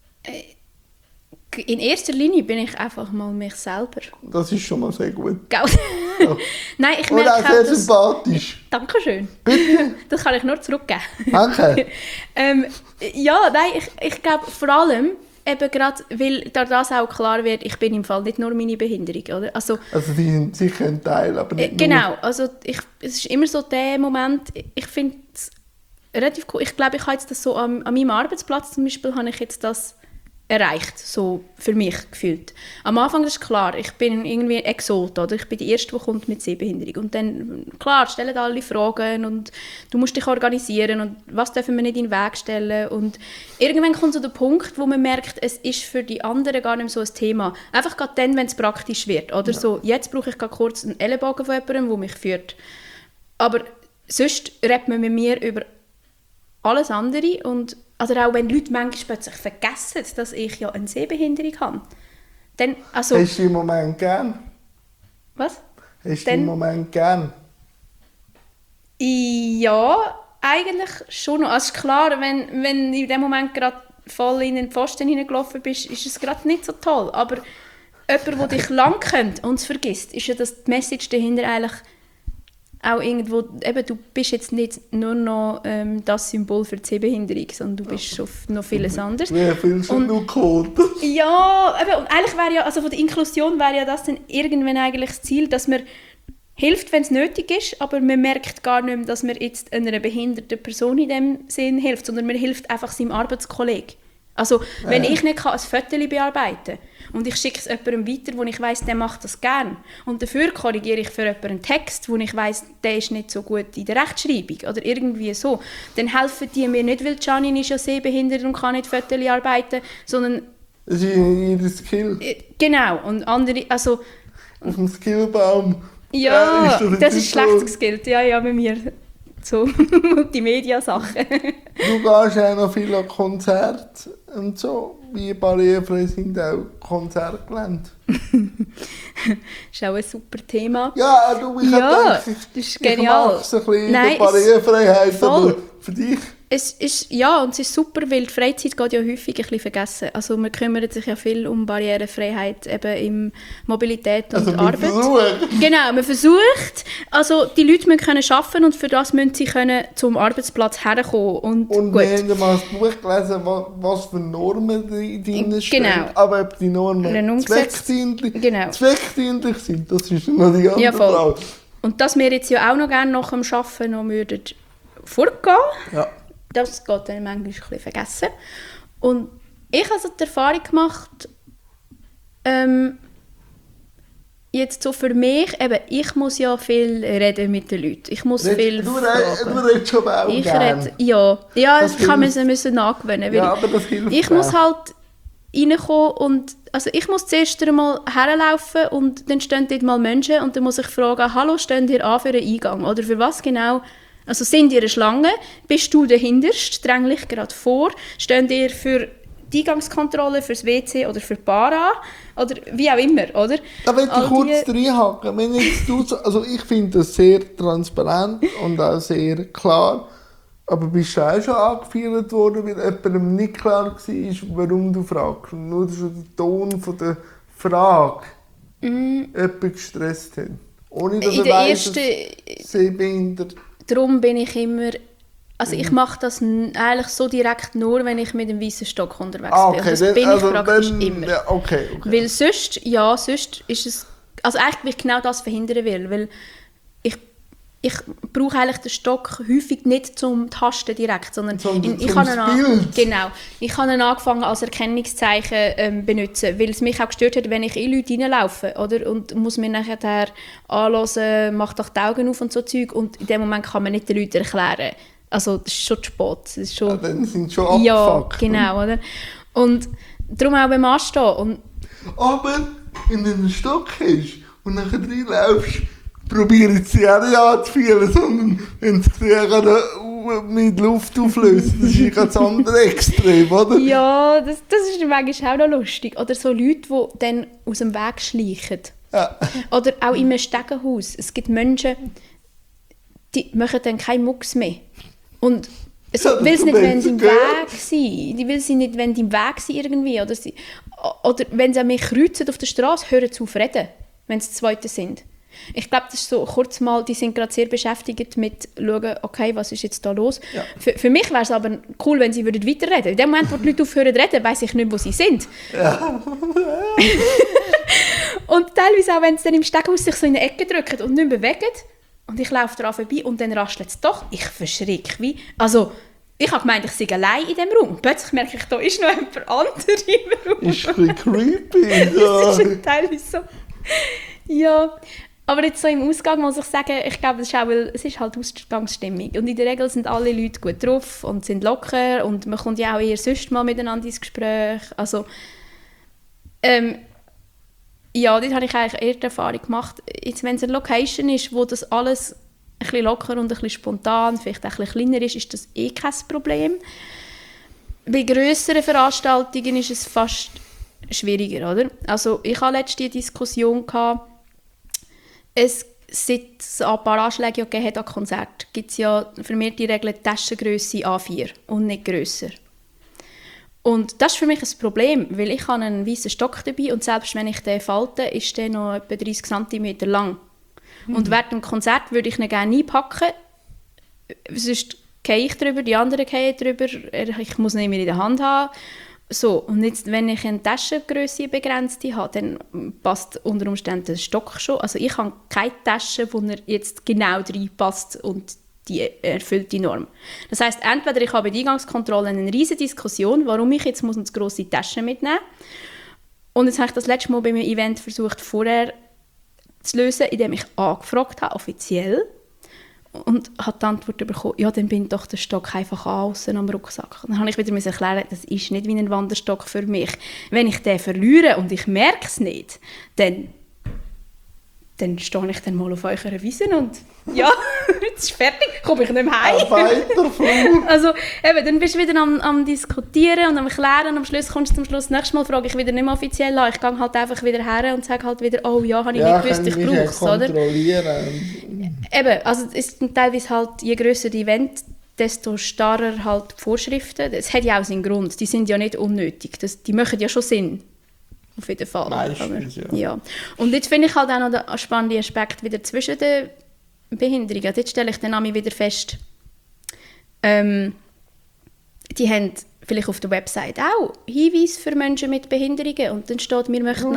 In erster Linie bin ich einfach mal mich selber. Das ist schon mal sehr gut. Ja. Nein, ich merke auch sehr sympathisch. Dankeschön. Bitte? Das kann ich nur zurückgeben. Danke. Ja, nein, ich glaube vor allem, eben gerade, weil das auch klar wird, ich bin im Fall nicht nur meine Behinderung, oder? Also die sind sicher ein Teil, aber nicht genau, nur. also es ist immer so der Moment, ich finde es relativ cool. Ich glaube, ich habe jetzt das so an meinem Arbeitsplatz zum Beispiel, habe ich jetzt das erreicht, so für mich gefühlt. Am Anfang ist klar, ich bin irgendwie Exot, oder? Ich bin die Erste, die kommt mit Sehbehinderung. Und dann, klar, stellen alle Fragen und du musst dich organisieren und was dürfen wir nicht in den Weg stellen. Und irgendwann kommt so der Punkt, wo man merkt, es ist für die anderen gar nicht mehr so ein Thema. Einfach gerade dann, wenn es praktisch wird, oder? Ja. So, jetzt brauche ich gerade kurz einen Ellenbogen von jemandem, der mich führt. Aber sonst redet man mit mir über alles andere und also auch wenn Leute manchmal plötzlich vergessen, dass ich ja eine Sehbehinderung habe. Dann, also, hast du im Moment gern? Was? Hast du im Moment gern? Ja, eigentlich schon noch. Also ist klar, wenn du in dem Moment gerade voll in den Pfosten hineingelaufen bist, ist es gerade nicht so toll. Aber jemand, der dich lang kennt und es vergisst, ist ja das die Message dahinter eigentlich auch irgendwo, eben, du bist jetzt nicht nur noch das Symbol für die Sehbehinderung, sondern du bist schon noch vieles anderes. Ja, viel schon noch Quote. Ja, eben, und eigentlich wäre ja, also von der Inklusion wäre ja das dann irgendwann eigentlich das Ziel, dass man hilft, wenn es nötig ist, aber man merkt gar nicht mehr, dass man jetzt einer behinderten Person in dem Sinn hilft, sondern man hilft einfach seinem Arbeitskollegen. Also, wenn ich nicht ein Foto bearbeiten kann und ich schicke es jemandem weiter, wo ich weiss, der macht das gerne, und dafür korrigiere ich für jemanden einen Text, wo ich weiss, der ist nicht so gut in der Rechtschreibung oder irgendwie so, dann helfen die mir nicht, weil Janine ist ja sehbehindert und kann nicht Foto arbeiten, sondern... Das ist ihr Skill. Genau, und andere, also... Auf dem Skillbaum. Ja, das ist schlecht geskillt, ja, bei mir. So Multimedia-Sachen. Du gehst auch noch viel an Konzerte und so. Wie barrierefrei sind auch Konzertgelände? Das ist auch ein super Thema. Ja, du, ich das ist genial. Ich mache es ein bisschen in der Barrierefreiheit, aber für dich... Es ist super, weil die Freizeit geht ja häufig ein bisschen vergessen. Also man kümmert sich ja viel um Barrierefreiheit eben in Mobilität und also Arbeit. Versucht. Genau, man versucht. Also die Leute müssen können arbeiten und für das müssen sie können zum Arbeitsplatz herkommen. Und gut. Wir haben mal ein Buch gelesen, was für Normen drin stehen. Genau. Aber ob die Normen zweckdienlich sind, das ist noch die andere Frage. Und dass wir jetzt ja auch noch gerne nach dem Arbeiten noch fortgehen, ja. Das geht dann manchmal ein bisschen vergessen. Und Ich habe so die Erfahrung gemacht, jetzt so für mich, eben, ich muss ja viel reden mit den Leuten. Ich muss viel fragen. Du redest schon auch ich gerne. rede, ja, das kann man müssen angewöhnen. Weil Ja, aber das hilft ich muss auch. halt reinkommen und also ich muss zuerst einmal herlaufen und dann stehen dort mal Menschen und dann muss ich fragen, hallo, stehen ihr an für einen Eingang? Oder für was genau? Also sind ihr eine Schlange? Bist du dahinterst? Dräng dich gerade vor? Stehen ihr für die Eingangskontrolle, fürs WC oder für die Bar an? Oder wie auch immer, oder? Da will ich All kurz die- reinhaken. Wenn jetzt du so, also ich finde das sehr transparent und auch sehr klar. Aber bist du auch schon angefeuert worden, weil jemandem nicht klar war, warum du fragst? Und nur schon der Ton von der Frage jemanden gestresst hat. Ohne dass In er der weiss, ersten, dass sehbehindert. darum bin ich immer, also ich mache das eigentlich so direkt nur, wenn ich mit dem weißen Stock unterwegs bin. Und das bin ich praktisch immer. Ja, okay. Weil sonst ist es, also eigentlich, weil ich genau das verhindern will, weil ich brauche eigentlich den Stock häufig nicht zum Tasten direkt, sondern Sondern ich zum habe Bild. Genau, ich habe ihn angefangen als Erkennungszeichen benutzen, weil es mich auch gestört hat, wenn ich in Leute reinlaufe, oder? Und muss mir nachher anhören, mach doch die Augen auf und so Zeug, und in dem Moment kann man nicht den Leuten erklären. Also das ist schon zu spät. Das ist schon, Ja, dann sind sie schon ja, abgefuckt. genau, oder? Und darum auch beim Anstehen. Und Aber wenn du einen Stock hast und nachher reinlaufst, probieren sie auch nicht anzufühlen, sondern wenn sie sich mit Luft auflösen, das ist ein ganz anderes Extrem, oder? ja, das ist manchmal auch noch lustig. Oder so Leute, die dann aus dem Weg schleichen. Ja. Oder auch in einem Stegenhaus. Es gibt Menschen, die machen dann keinen Mucks mehr. Und so, Ja, das will sie nicht, wenn sie im gehört. Weg sind. Die will sie nicht, wenn die im Weg sind irgendwie. Oder wenn sie mich kreuzen auf der Straße, hören sie auf reden, wenn sie Zweite sind. Ich glaube, das ist so kurz mal, die sind gerade sehr beschäftigt mit schauen, okay, was ist jetzt da los. Ja. Für mich wäre es aber cool, wenn sie würden weiterreden. In dem Moment, wo die Leute aufhören zu reden, weiss ich nicht, wo sie sind. Und teilweise auch, wenn sie dann im Stegenhaus sich so in eine Ecke drücken und nicht mehr bewegen und ich laufe daran vorbei und dann raschelt es doch, ich verschrecke wie. Also, ich habe gemeint, ich sei allein in diesem Raum. Plötzlich merke ich, da ist noch jemand anderes im Raum. Ist ein bisschen creepy. Das Ja. ist teilweise so. Ja, aber jetzt so im Ausgang muss ich sagen, ich glaube, es ist auch, weil es ist halt Ausgangsstimmung. Und in der Regel sind alle Leute gut drauf und sind locker und man kommt ja auch eher sonst mal miteinander ins Gespräch. Also, ja, dort habe ich eigentlich eher die Erfahrung gemacht. Jetzt, wenn es eine Location ist, wo das alles ein bisschen locker und ein bisschen spontan, vielleicht auch ein bisschen kleiner ist das eh kein Problem. Bei grösseren Veranstaltungen ist es fast schwieriger, oder? Also ich hatte letztens die Diskussion gehabt, seit es ein paar Anschläge gegeben hat an Konzerten, gibt es ja für mich die Regel Taschengrösse A4 und nicht grösser. Und das ist für mich ein Problem, weil ich habe einen weißen Stock dabei und selbst wenn ich den falte, ist der noch etwa 30 cm lang. Und während dem Konzert würde ich ihn gerne einpacken, sonst gehe ich drüber, die anderen gehen drüber, ich muss ihn immer in der Hand haben. So, und jetzt, wenn ich eine Taschengrösse begrenzte habe, dann passt unter Umständen der Stock schon. Also ich habe keine Tasche, wo er jetzt genau reinpasst und die erfüllt die Norm. Das heisst, entweder ich habe bei der Eingangskontrolle eine riesige Diskussion, warum ich jetzt eine grosse Tasche mitnehmen muss. Und jetzt habe ich das letzte Mal bei einem Event versucht, vorher zu lösen, indem ich angefragt habe, offiziell, und habe die Antwort bekommen, ja, dann bin doch der Stock einfach außen am Rucksack. Dann habe ich wieder erklären, das ist nicht wie ein Wanderstock für mich. Wenn ich den verliere und ich merke es nicht, dann stehe ich dann mal auf eurer Wiese und ja, jetzt ist fertig, komme ich nicht mehr heim. Auf weiter Flur. Also eben, dann bist du wieder am Diskutieren und am Erklären und am Schluss kommst du zum Schluss, nächstes Mal frage ich wieder nicht mehr offiziell an, ich gehe halt einfach wieder her und sage halt wieder, oh ja, habe ich nicht gewusst, ich brauche es, oder? Kontrollieren. Eben, also es ist teilweise halt, je grösser die Event, desto starrer halt die Vorschriften. Das hat ja auch seinen Grund, die sind ja nicht unnötig, die machen ja schon Sinn. Auf jeden Fall. Meistens, ja. Und jetzt finde ich halt auch noch den spannenden Aspekt wieder zwischen den Behinderungen. Dort stelle ich dann wieder fest, die haben vielleicht auf der Website auch Hinweise für Menschen mit Behinderungen und dann steht, wir möchten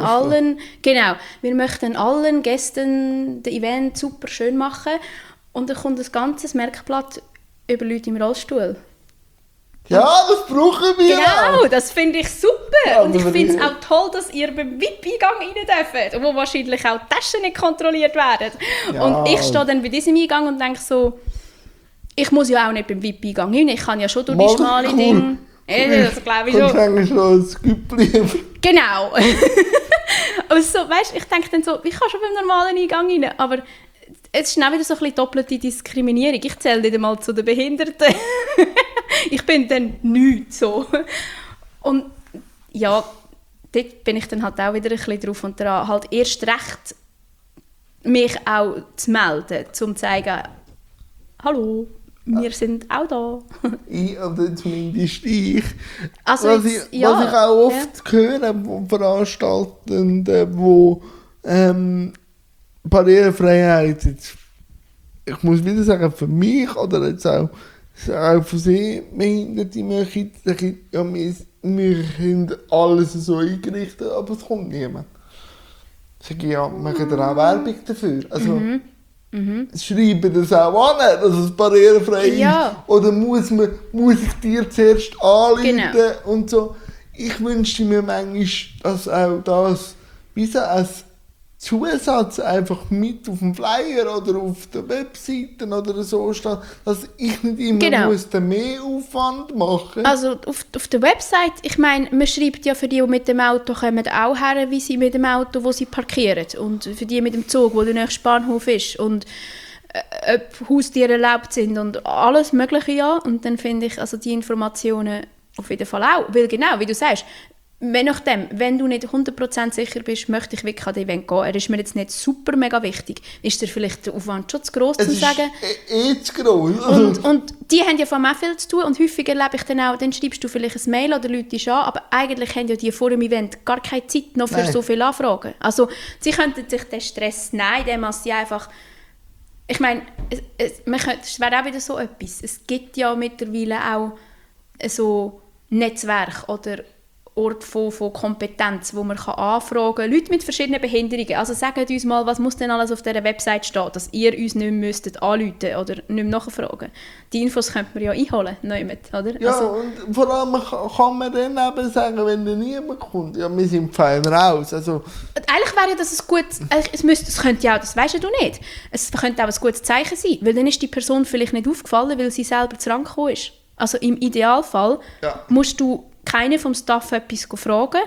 allen Gästen das Event super schön machen und dann kommt ein ganzes Merkblatt über Leute im Rollstuhl. Ja, das brauchen wir Genau, auch. das finde ich super. Ja, und ich aber finde es ich- auch toll, dass ihr beim VIP-Eingang rein dürft, wo wahrscheinlich auch die Taschen nicht kontrolliert werden. Ja. Und ich stehe dann bei diesem Eingang und denke so, ich muss ja auch nicht beim VIP-Eingang hin, ich kann ja schon durch die Mal schmale cool. Dinge. Ja, das glaube ich Kannst schon. eigentlich schon ein Güppli. Genau. Aber so, weißt, ich denke dann so, ich kann schon beim normalen Eingang rein, aber es ist dann auch wieder so ein bisschen doppelte Diskriminierung. Ich zähle nicht einmal zu den Behinderten. Ich bin dann nichts so. Und ja, dort bin ich dann halt auch wieder ein bisschen drauf und dran, halt erst recht mich auch zu melden, um zu zeigen, hallo, wir sind auch da. Ich, oder zumindest ich. Also was, jetzt, ich ja, was ich auch oft höre von Veranstaltenden, die Barrierefreiheit, jetzt, ich muss wieder sagen, für mich oder jetzt auch für sie, Behinderte, ja, wir haben alles so eingerichtet, aber es kommt niemand. Ich sage, ja, machen wir auch Werbung dafür. Also, schreiben das auch an, dass es barrierefrei Ja. ist. Oder muss ich dir zuerst anrufen Genau. und so. Ich wünschte mir manchmal, dass auch das wie so als Zusatz einfach mit auf dem Flyer oder auf den Webseiten oder so steht, dass ich nicht immer Genau. muss den Mehraufwand machen. Also auf der Website, ich meine, man schreibt ja für die mit dem Auto kommen auch her, wie sie mit dem Auto, wo sie parkieren. Und für die mit dem Zug, wo der nächste Bahnhof ist. Und ob Haustiere erlaubt sind und alles Mögliche, ja. Und dann finde ich also die Informationen auf jeden Fall auch. Weil genau, wie du sagst, wenn du nicht 100% sicher bist, möchte ich wirklich an das Event gehen. Er ist mir jetzt nicht super mega wichtig. Ist dir vielleicht der Aufwand schon zu gross, Es zu ist sagen? zu gross. Und die haben ja vor allem auch viel zu tun und häufig erlebe ich dann auch, dann schreibst du vielleicht ein Mail oder Leute an, aber eigentlich haben ja die vor dem Event gar keine Zeit noch für Nein. so viele Anfragen. Also sie könnten sich den Stress nehmen, indem sie einfach, ich meine, es wäre auch wieder so etwas, es gibt ja mittlerweile auch so Netzwerke oder Ort von Kompetenz, wo man anfragen kann. Leute mit verschiedenen Behinderungen. Also sagt uns mal, was muss denn alles auf dieser Website stehen, dass ihr uns nicht mehr müsstet anrufen oder nicht mehr nachfragen. Die Infos könnte man ja einholen, nicht, oder? Ja, Also, und vor allem kann man dann eben sagen, wenn dann niemand kommt, ja, wir sind fein raus. Also, eigentlich wäre ja das ein gutes, es könnte ja auch, das weisst ja du nicht, es könnte auch ein gutes Zeichen sein, weil dann ist die Person vielleicht nicht aufgefallen, weil sie selber zu Rand gekommen ist. Also im Idealfall Ja. musst du keinen vom Staff etwas fragen.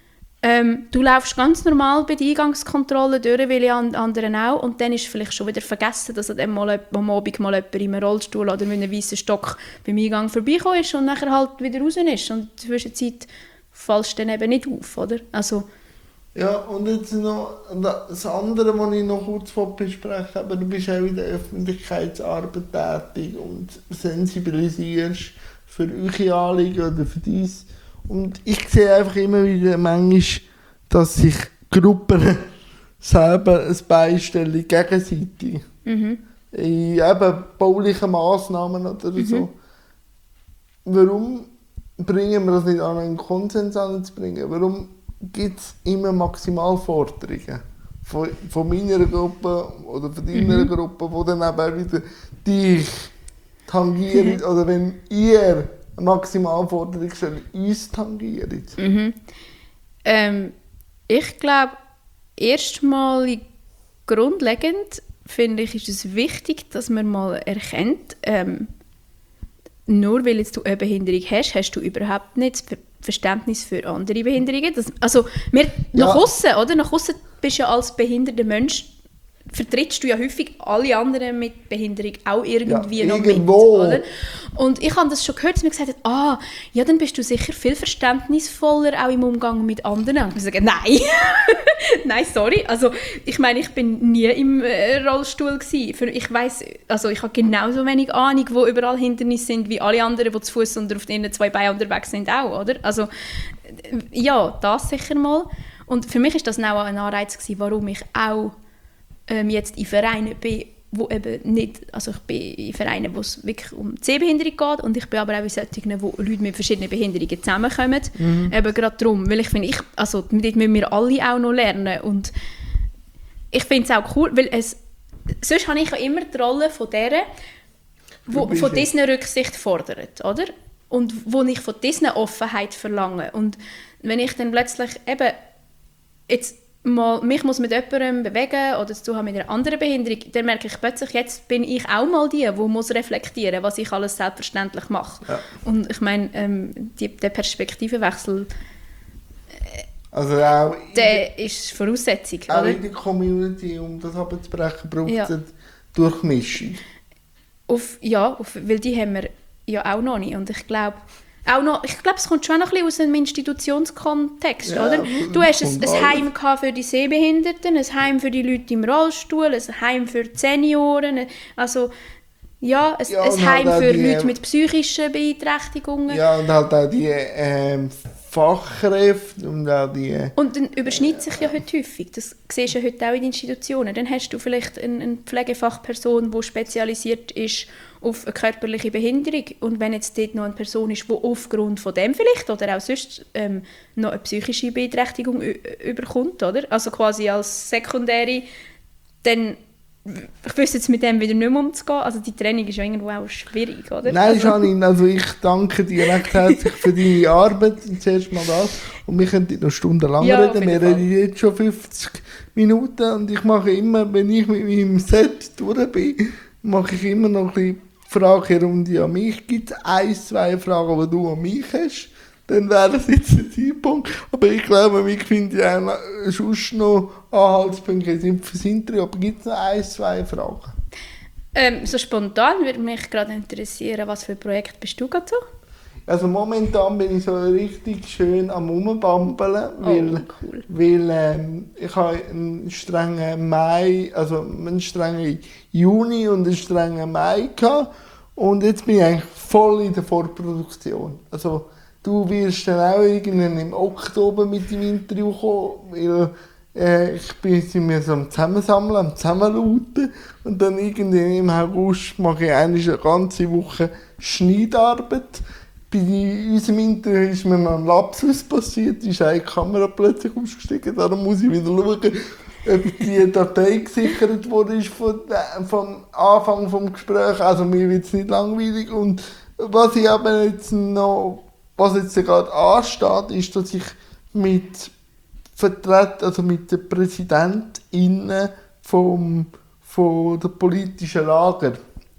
Du läufst ganz normal bei der Eingangskontrolle durch, wie alle anderen auch, und dann ist vielleicht schon wieder vergessen, dass am Abend mal jemand in einem Rollstuhl oder mit einem weißen Stock beim Eingang vorbeigekommen ist und nachher halt wieder raus ist. Und in der Zwischenzeit fällst du dann eben nicht auf, oder? Also, ja, und jetzt noch das andere, was ich noch kurz besprechen aber du bist auch in der Öffentlichkeitsarbeit tätig und sensibilisierst für eure Anliegen oder für dies. Und ich sehe einfach immer wieder manchmal, dass sich Gruppen selber ein beistellen, gegenseitig. In eben baulichen Massnahmen oder so. Warum bringen wir das nicht an einen Konsens anzubringen? Warum gibt es immer Maximalforderungen von meiner Gruppe oder von deiner Gruppe, die dann eben wieder dich tangieren oder wenn ihr eine Maximalforderung stellt, uns tangiert? ich glaube, erstmal grundlegend finde ich, ist es wichtig, dass man mal erkennt, nur weil jetzt du eine Behinderung hast, hast du überhaupt nicht das Verständnis für andere Behinderungen. Also nach aussen, oder? Nach aussen bist du ja als behinderter Mensch, vertrittst du ja häufig alle anderen mit Behinderung auch irgendwie noch irgendwo. mit. Oder? Und ich habe das schon gehört, dass mir gesagt hat, ja, dann bist du sicher viel verständnisvoller auch im Umgang mit anderen. Und ich sage, nein. Nein, sorry. Also, ich meine, ich bin nie im Rollstuhl gewesen. Ich weiss, also ich habe genauso wenig Ahnung, wo überall Hindernisse sind, wie alle anderen, die zu Fuß und auf ihren 2 Beinen unterwegs sind auch, oder? Also, ja, das sicher mal. Und für mich ist das auch ein Anreiz gewesen, warum ich auch jetzt in Vereinen bin, wo eben nicht, also ich bin in Vereinen, wo es wirklich um Sehbehinderung geht und ich bin aber auch in solchen, wo Leute mit verschiedenen Behinderungen zusammenkommen. Eben gerade darum, weil ich finde, also dort müssen wir alle auch noch lernen und ich finde es auch cool, weil sonst habe ich ja immer die Rolle von der, wo von diesen Rücksicht fordert, oder? und wo ich von diesen Offenheit verlange. Und wenn ich dann plötzlich eben jetzt mal mich muss mit jemandem bewegen oder zu haben mit einer anderen Behinderung, dann merke ich plötzlich, jetzt bin ich auch mal die muss reflektieren, was ich alles selbstverständlich mache. Ja. Und ich meine, der Perspektivenwechsel also auch der ist Voraussetzung. Auch oder? in der Community, um das abzubrechen, braucht es eine Durchmischung. Weil die haben wir ja auch noch nicht. Und ich glaube, es kommt schon noch ein bisschen aus einem Institutionskontext, oder? Du hast ein Heim für die Sehbehinderten, ein Heim für die Leute im Rollstuhl, ein Heim für die Senioren, also ein Heim für Leute mit psychischen Beeinträchtigungen. Ja, und halt auch die Fachkräfte und auch die... Und dann überschneidet sich ja heute häufig. Das siehst du ja heute auch in den Institutionen. Dann hast du vielleicht eine Pflegefachperson, die spezialisiert ist auf eine körperliche Behinderung. Und wenn jetzt dort noch eine Person ist, die aufgrund von dem vielleicht oder auch sonst noch eine psychische Beeinträchtigung überkommt, oder? Also quasi als sekundäre, dann... Ich wüsste jetzt mit dem wieder nicht mehr umzugehen. Also die Trennung ist ja irgendwo auch schwierig, oder? Nein, Janine, also ich danke dir recht herzlich für deine Arbeit. Zuerst mal das. Und wir können noch stundenlang reden. Wir reden jetzt schon 50 Minuten. Und ich mache immer, wenn ich mit meinem Set durch bin, mache ich immer noch ein bisschen Fragerunde an mich. Gibt es 1, 2 Fragen, die du an mich hast? Dann wäre das jetzt der Zeitpunkt. Aber ich glaube, wir finden ja auch sonst noch Anhaltspunkte fürs Interview. Aber gibt es noch 1, 2 Fragen? So spontan würde mich gerade interessieren, was für ein Projekt bist du gerade so? Also momentan bin ich so richtig schön am Rumbambeln, weil ich habe einen strengen Mai, also einen strengen Juni und einen strengen Mai gehabt. Und jetzt bin ich eigentlich voll in der Vorproduktion. Also, du wirst dann auch irgendwann im Oktober mit dem Interview kommen, weil ich bin so am Zusammensammeln, am Zusammenlauten und dann irgendwann im August mache ich eine ganze Woche Schneidarbeit. Bei unserem Interview ist mir noch ein Lapsus passiert, ist eine Kamera plötzlich ausgestiegen, darum muss ich wieder schauen, ob die Datei gesichert wurde vom Anfang des Gesprächs. Also mir wird es nicht langweilig. Und was jetzt gerade ansteht, ist, dass ich mit den PräsidentInnen von der politischen Lager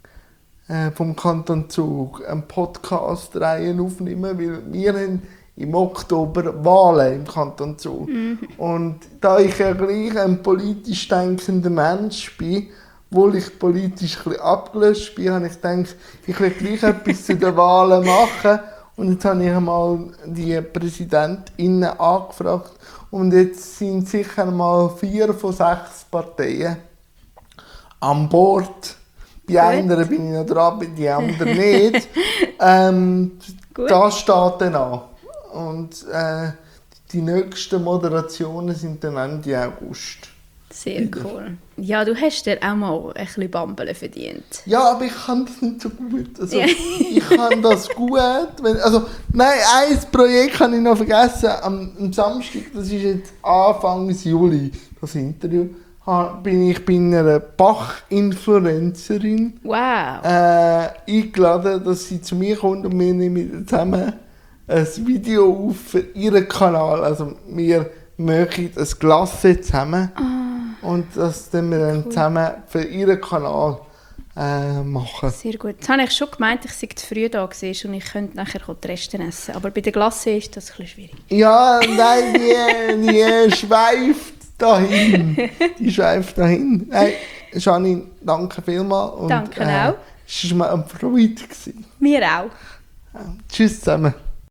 vom Kanton Zug eine Podcast-Reihe aufnehmen, weil wir haben im Oktober Wahlen im Kanton Zug. Und da ich ja gleich ein politisch denkender Mensch bin, obwohl ich politisch ein bisschen abgelöst bin, habe ich gedacht, ich will gleich etwas zu den Wahlen machen. Und jetzt habe ich einmal die PräsidentInnen angefragt. Und jetzt sind sicher mal 4 von 6 Parteien an Bord. Bei einer bin ich noch dran, bei den anderen nicht. Das steht dann an. Und die nächsten Moderationen sind dann Ende August. Sehr cool. Ja, du hast dir auch mal ein bisschen Bambeln verdient. Ja, aber ich kann das nicht so gut. Also, ich kann das gut. Ein Projekt habe ich noch vergessen. Am Samstag, das ist jetzt Anfang Juli, das Interview, bin ich bei einer Bach-Influencerin eingeladen, dass sie zu mir kommt und wir nehmen zusammen ein Video auf für ihren Kanal. Also wir machen ein Glasse zusammen und das dann wir dann zusammen für ihren Kanal machen. Sehr gut. Jetzt habe ich schon gemeint, ich sei zu früh da gewesen und ich könnte nachher die Reste essen. Aber bei der Glasse ist das ein bisschen schwierig. Ja, nein, die schweift dahin. Die schweift dahin. Nein, Janine, danke vielmals. Und, danke auch. Es war mir eine Freude. Mir auch. Tschüss zusammen.